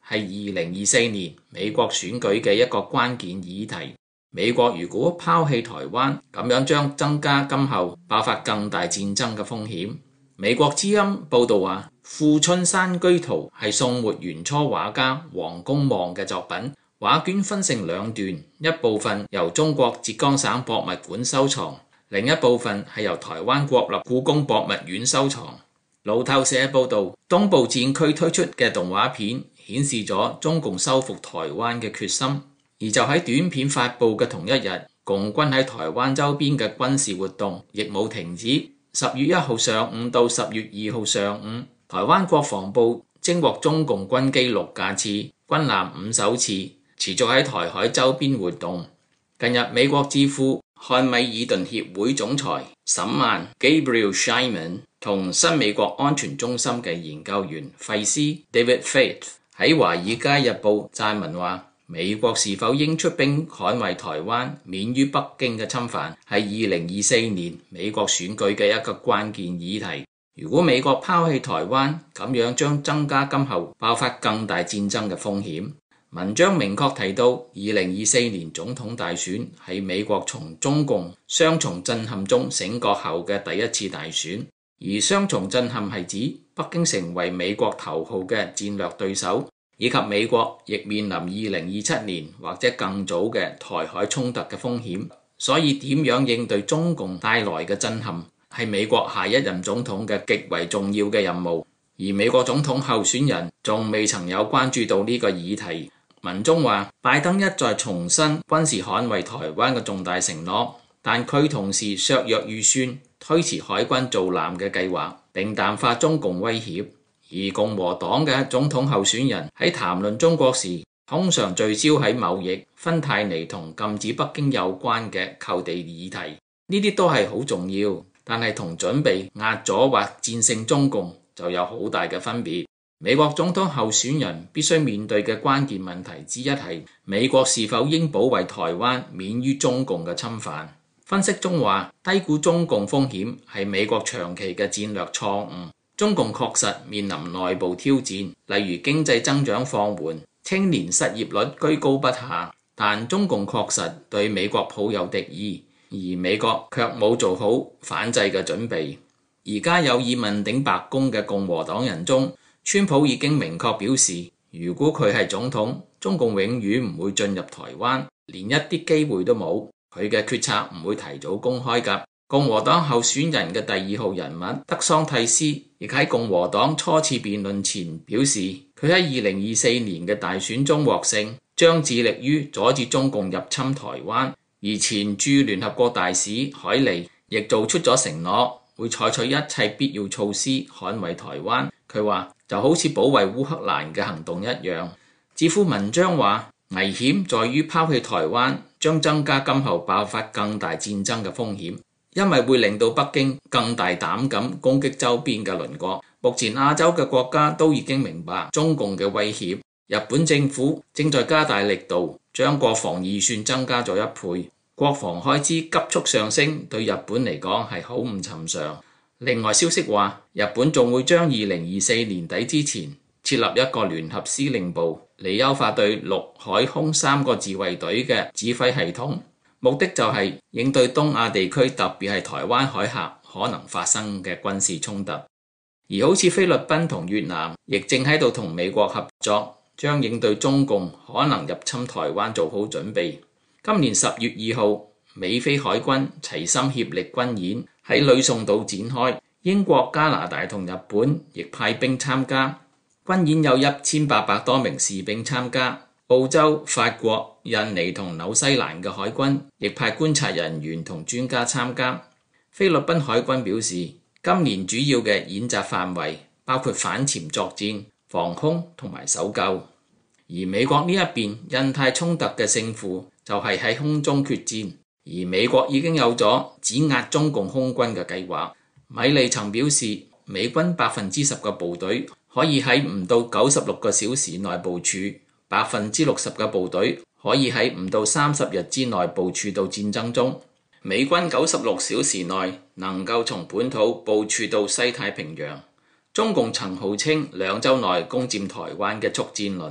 係二零二四年美國選舉嘅一個關鍵議題。美國如果拋棄台灣，咁樣將增加今後爆發更大戰爭嘅風險。美國之音報道話，《富春山居圖》係宋末元初畫家黃公望嘅作品，畫卷分成兩段，一部分由中國浙江省博物館收藏，另一部分係由台灣國立故宮博物院收藏。路透社報道，東部戰區推出嘅動畫片顯示咗中共收復台灣嘅決心。而就喺短片發布嘅同一日，共軍喺台灣周邊嘅軍事活動亦冇停止。十月一號上午到十月二號上午，台灣國防部偵獲中共軍機六架次、軍艦五艘次，持續喺台海周邊活動。近日，美國智庫漢米爾頓協會總裁沈曼 Gabriel Scheinman 同新美國安全中心嘅研究員費斯 David Faith 喺《華爾街日報》撰文話，美國是否應出兵捍衛台灣免於北京嘅侵犯，係二零二四年美國選舉嘅一個關鍵議題。如果美國拋棄台灣，咁樣將增加今後爆發更大戰爭嘅風險。文章明確提到，二零二四年總統大選係美國從中共雙重震撼中醒覺後嘅第一次大選，而雙重震撼係指北京成為美國頭號嘅戰略對手，以及美國亦面臨二零二七年或者更早嘅台海衝突嘅風險。所以點樣應對中共帶來嘅震撼，係美國下一任總統嘅極為重要嘅任務。而美國總統候選人仲未曾有關注到呢個議題。文中話，拜登一再重申軍事捍衛台灣嘅重大承諾，但佢同時削弱預算，推遲海軍造艦嘅計劃，並淡化中共威脅。而共和黨嘅總統候選人喺談論中國時，通常聚焦喺貿易、芬太尼同禁止北京有關嘅購地議題，呢啲都係好重要，但係同準備壓阻或戰勝中共就有好大嘅分別。美國總統候選人必須面對嘅關鍵問題之一係，美國是否應保衛台灣免於中共嘅侵犯。分析中話，低估中共風險係美國長期嘅戰略錯誤。中共確實面臨內部挑戰，例如經濟增長放緩、青年失業率居高不下，但中共確實對美國抱有敵意，而美國卻冇做好反制嘅準備。而家有意問鼎白宮嘅共和黨人中，川普已經明確表示，如果佢係總統，中共永遠唔會進入台灣，連一啲機會都冇，佢嘅決策唔會提早公開㗎。共和黨候選人嘅第二號人物德桑蒂斯亦喺共和黨初次辯論前表示，佢喺二零二四年嘅大選中獲勝，將致力於阻止中共入侵台灣。而前駐聯合國大使海利亦做出咗承諾，會採取一切必要措施捍衛台灣。佢話就好似保衛烏克蘭嘅行動一樣。智庫文章話，危險在於拋棄台灣將增加今後爆發更大戰爭嘅風險，因為會令到北京更大膽咁攻擊周邊嘅鄰國。目前亞洲嘅國家都已經明白中共嘅威脅，日本政府正在加大力度，將國防預算增加咗一倍，國防開支急速上升，對日本嚟講係好唔尋常。另外消息話，日本仲會將二零二四年底之前設立一個聯合司令部，嚟優化對陸海空三個自衛隊嘅指揮系統。目的就係應對東亞地區，特別係台灣海峽可能發生嘅軍事衝突。而好似菲律賓同越南，亦正喺度同美國合作，將應對中共可能入侵台灣做好準備。今年十月二號，美菲海軍齊心協力軍演喺呂宋島展開，英國、加拿大同日本亦派兵參加。軍演有一千八百多名士兵參加。澳洲、法國、印尼同紐西蘭嘅海軍亦派觀察人員同專家參加。菲律賓海軍表示，今年主要嘅演習範圍包括反潛作戰、防空同埋搜救。而美國呢一邊，印太衝突嘅勝負就係喺空中決戰，而美國已經有咗指壓中共空軍嘅計劃。米利曾表示，美軍百分之十嘅部隊可以喺唔到九十六個小時內部署，百分之六十嘅部隊可以喺唔到三十日之內部署到戰爭中。美軍九十六小時內能夠從本土部署到西太平洋。中共曾號稱兩週內攻佔台灣嘅速戰輪。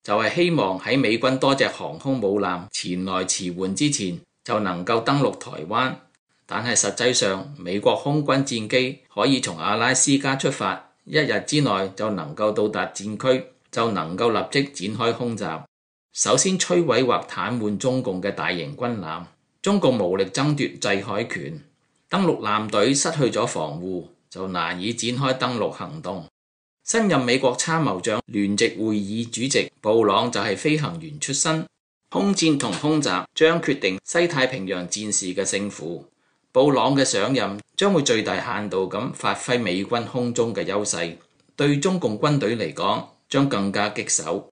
就係希望喺美軍多隻航空母艦前來馳援之前就能夠登陸台灣。但係實際上，美國空軍戰機可以從阿拉斯加出發，一日之內就能夠到達戰區，就能夠立即展開空襲。首先摧毀或癱瘓中共嘅大型軍艦，中共無力爭奪制海權，登陸艦隊失去咗防護，就難以展開登陸行動。新任美國參謀長聯席會議主席布朗就係飛行員出身，空戰同空襲將決定西太平洋戰事嘅勝負。布朗嘅上任將會最大限度咁發揮美軍空中嘅優勢，對中共軍隊嚟講將更加棘手。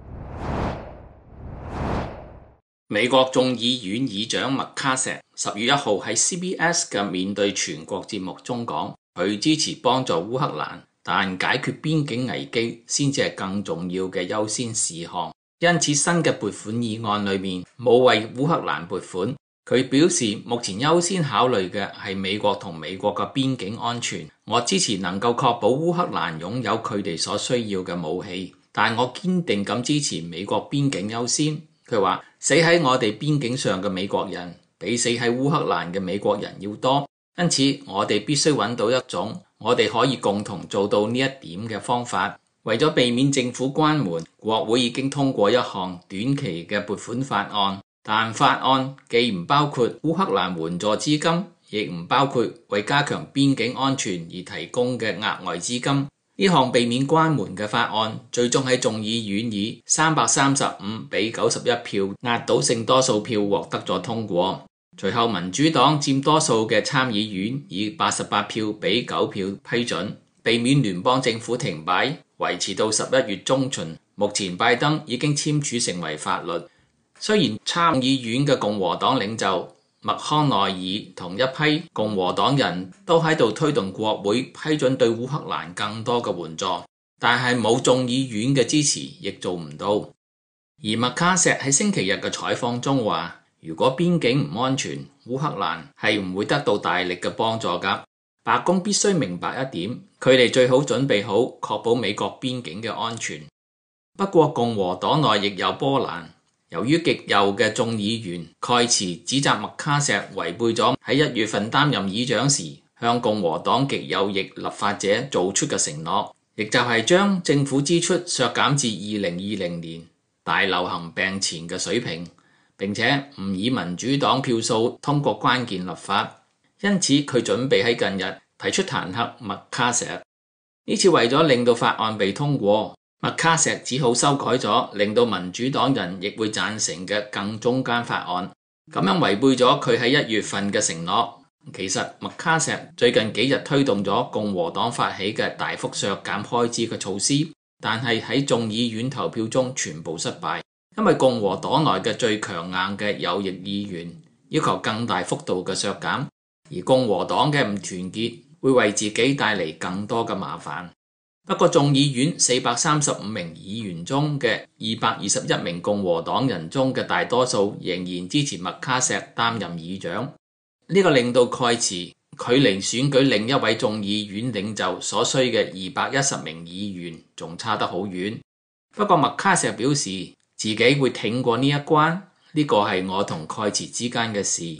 美國眾議院議長麥卡錫十月一號喺 C B S 嘅面對全國節目中講，佢支持幫助烏克蘭，但解決邊境危機先至係更重要嘅優先事項。因此新嘅撥款議案裏面冇為烏克蘭撥款。佢表示目前優先考慮嘅係美國同美國嘅邊境安全。我支持能夠確保烏克蘭擁有佢哋所需要嘅武器，但我堅定咁支持美國邊境優先。佢話死喺我哋邊境上嘅美國人比死喺烏克蘭嘅美國人要多，因此我哋必須揾到一種我哋可以共同做到呢一點嘅方法。為咗避免政府關門，國會已經通過一項短期嘅撥款法案。但法案既唔包括烏克蘭援助資金，亦唔包括為加強邊境安全而提供嘅額外資金。呢項避免關門嘅法案最終喺眾議院以三百三十五比九十一票壓倒性多數票獲得咗通過。隨後民主黨佔多數嘅參議院以八十八票比九票批准，避免聯邦政府停擺，維持到十一月中旬。目前拜登已經簽署成為法律。雖然參議院嘅共和黨領袖麥康奈爾同一批共和黨人都喺度推動國會批准對烏克蘭更多嘅援助，但係冇眾議院嘅支持亦做唔到。而麥卡錫喺星期日嘅採訪中話，如果邊境唔安全，烏克蘭係唔會得到大力嘅幫助㗎。白宮必須明白一點，佢哋最好準備好確保美國邊境嘅安全。不過共和黨內亦有波瀾。由於極右嘅眾議員蓋茨指責麥卡錫違背咗喺一月份擔任議長時向共和黨極右翼立法者做出嘅承諾，亦就係將政府支出削減至二零二零年大流行病前嘅水平，並且唔以民主黨票數通過關鍵立法。因此佢準備喺近日提出彈劾麥卡錫。呢次為咗令到法案被通過，麥卡錫只好修改咗令到民主黨人亦會贊成嘅更中間法案，咁樣違背咗佢喺一月份嘅承諾。其實麥卡錫最近幾日推動咗共和黨發起嘅大幅削減開支嘅措施，但係喺眾議院投票中全部失敗，因為共和黨內嘅最強硬嘅右翼議員要求更大幅度嘅削減，而共和黨嘅唔團結會為自己帶嚟更多嘅麻煩。不過眾議院四百三十五名議員中嘅二百二十一名共和黨人中嘅大多數仍然支持麥卡錫擔任議長，呢個令到蓋茨距離選舉另一位眾議院領袖所需嘅二百一十名議員仲差得好遠。不過麥卡錫表示自己會挺過呢一關，呢個係我同蓋茨之間嘅事。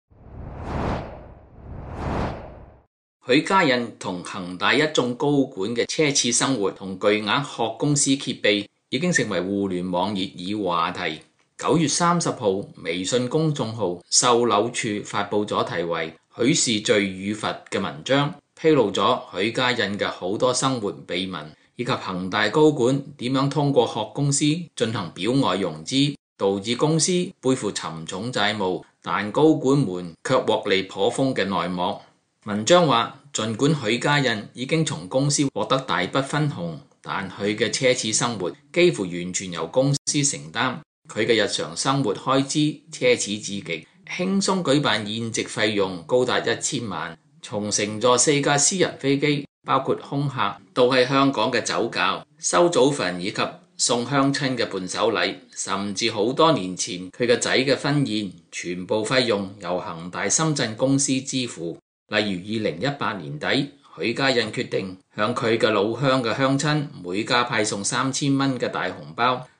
許家印同恒大一眾高管嘅奢侈生活同巨額殼公司揭秘已經成為互聯網熱議話題。九月三十號，微信公眾號售樓處發佈咗題為《許是罪與罰》嘅文章，披露咗許家印嘅好多生活秘聞，以及恒大高管點樣通過殼公司進行表外融資，導致公司背負沉重債務，但高管們卻獲利頗豐嘅內幕。文章話，儘管許家印已經從公司獲得大筆分紅，但佢嘅奢侈生活幾乎完全由公司承擔。佢嘅日常生活開支奢侈至極，輕鬆舉辦宴席費用高達一千萬，從乘坐四架私人飛機，包括空客，到喺香港嘅酒窖、收祖墳以及送鄉親嘅伴手禮，甚至好多年前佢嘅仔嘅婚宴，全部費用由恒大深圳公司支付。例如二零一八年底，許家印決定向佢嘅老鄉嘅鄉親每家派送三千蚊嘅大紅包，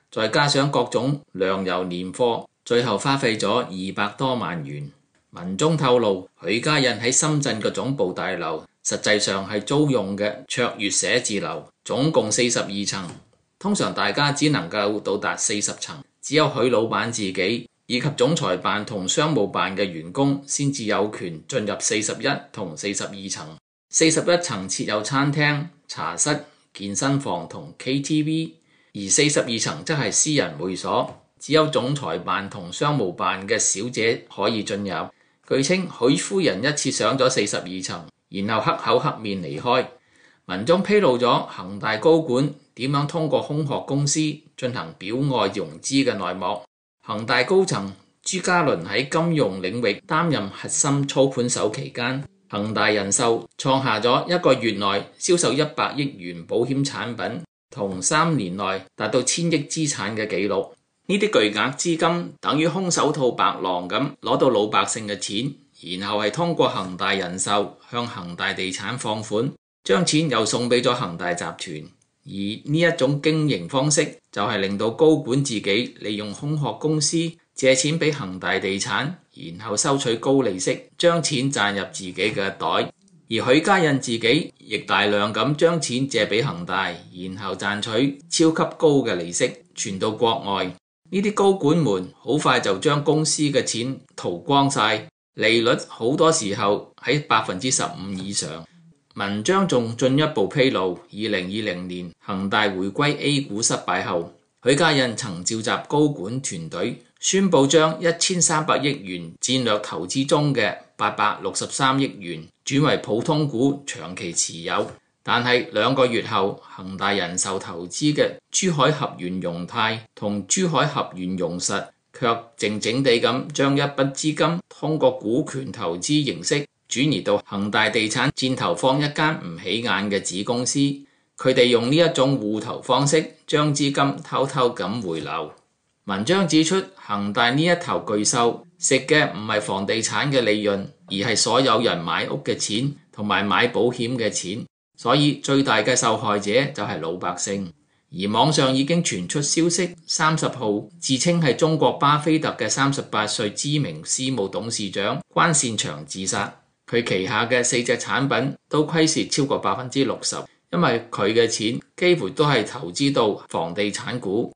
再加上各種糧油年貨，最後花費咗二百多萬元。文中透露，許家印喺深圳嘅總部大樓實際上係租用嘅卓越寫字樓，總共四十二層。通常大家只能夠到達四十層，只有許老闆自己以及總裁辦同商務辦嘅員工先至有權進入四十一同四十二層。四十一層設有餐廳、茶室、健身房同 K T V， 而四十二層則係私人會所，只有總裁辦同商務辦嘅小姐可以進入。據稱許夫人一次上咗四十二層，然後黑口黑面離開。文中披露咗恒大高管點樣通過空殼公司進行表外融資嘅內幕。恒大高層朱家麟喺金融領域擔任核心操盤手期間，恒大人壽創下咗一個月內銷售一百億元保險產品同三年內達到千億資產嘅紀錄。呢啲巨額資金等於空手套白狼咁攞到老百姓嘅錢，然後係通過恒大人壽向恒大地產放款，將錢又送俾咗恒大集團。而呢一種經營方式就係令到高管自己利用空殼公司借錢俾恒大地產，然後收取高利息，將錢賺入自己嘅袋。而許家印自己亦大量咁將錢借俾恒大，然後賺取超級高嘅利息，傳到國外。呢啲高管們好快就將公司嘅錢逃光晒，利率好多時候喺百分之十五以上。文章仲進一步披露，二零二零年恒大回歸 A 股失敗後，許家印曾召集高管團隊，宣布將一千三百億元戰略投資中嘅八百六十三億元轉為普通股長期持有。但係兩個月後，恒大人壽投資嘅珠海合源融泰同珠海合源融實卻靜靜地咁將一筆資金通過股權投資形式轉移到恒大地產戰投放一間唔起眼嘅子公司。佢哋用呢一種互投方式將資金偷偷咁回流。文章指出，恒大呢一頭巨獸食嘅唔係房地產嘅利潤，而係所有人買屋嘅錢同埋買保險嘅錢。所以最大嘅受害者就係老百姓。而網上已經傳出消息，三十號自稱係中國巴菲特嘅三十八歲知名私募董事長關善祥自殺，佢旗下嘅四隻產品都虧蝕超過百分之六十，因為佢嘅錢幾乎都係投資到房地產股。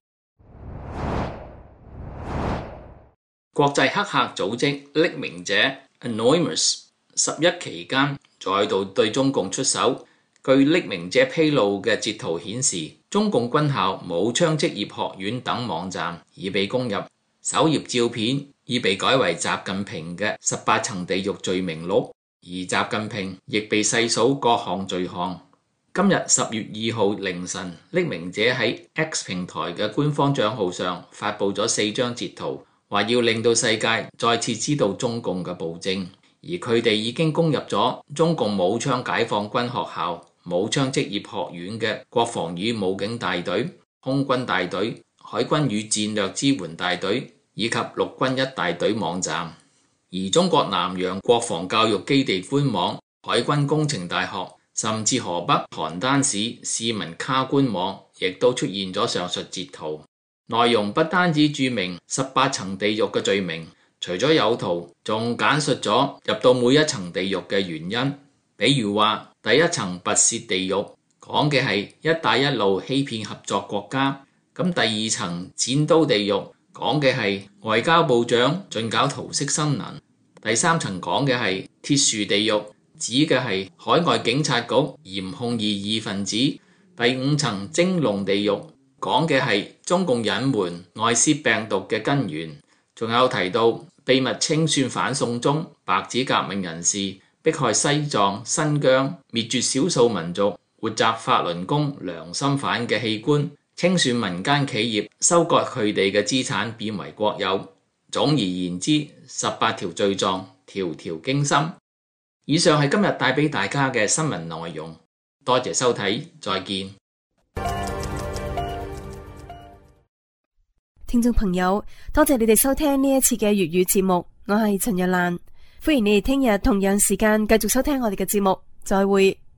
國際黑客組織匿名者 Anonymous 十一期間再度對中共出手。據匿名者披露嘅截圖顯示，中共軍校武昌職業學院等網站已被攻入，首頁照片已被改為習近平嘅十八層地獄罪名錄，而習近平亦被細數各項罪項。今日十月二號凌晨，匿名者喺 X 平台嘅官方賬號上發布咗四張截圖，話要令到世界再次知道中共嘅暴政，而佢哋已經攻入咗中共武昌解放軍學校、武昌職業學院嘅國防與武警大隊、空軍大隊、海軍與戰略支援大隊以及陸軍一大隊網站。而中國南陽國防教育基地官網、海軍工程大學，甚至河北邯鄲市市民卡官網亦都出現咗上述截圖，內容不單止註明十八層地獄嘅罪名，除咗有圖，仲簡述咗入到每一層地獄嘅原因。比如話，第一層拔舌地獄講嘅係一帶一路欺騙合作國家，咁第二層剪刀地獄講嘅係外交部長盡搞桃色新聞，第三層講嘅係鐵樹地獄，指嘅係海外警察局嚴控異議分子，第五層蒸籠地獄講嘅係中共隱瞞外泄病毒嘅根源，仲有提到秘密清算反送中白紙革命人士，迫害西藏、新疆，滅絕少數民族，活摘法輪功良心犯嘅器官，清算民間企業，收割佢哋嘅資產變為國有。總而言之，十八條罪狀，條條驚心。以上係今日帶俾大家嘅新聞內容，多謝收睇，再見。 聽眾朋友，多謝你哋收聽呢一次嘅粵語節目，我係陳若蘭。歡迎你哋聽日同樣時間繼續收聽我哋嘅節目，再會。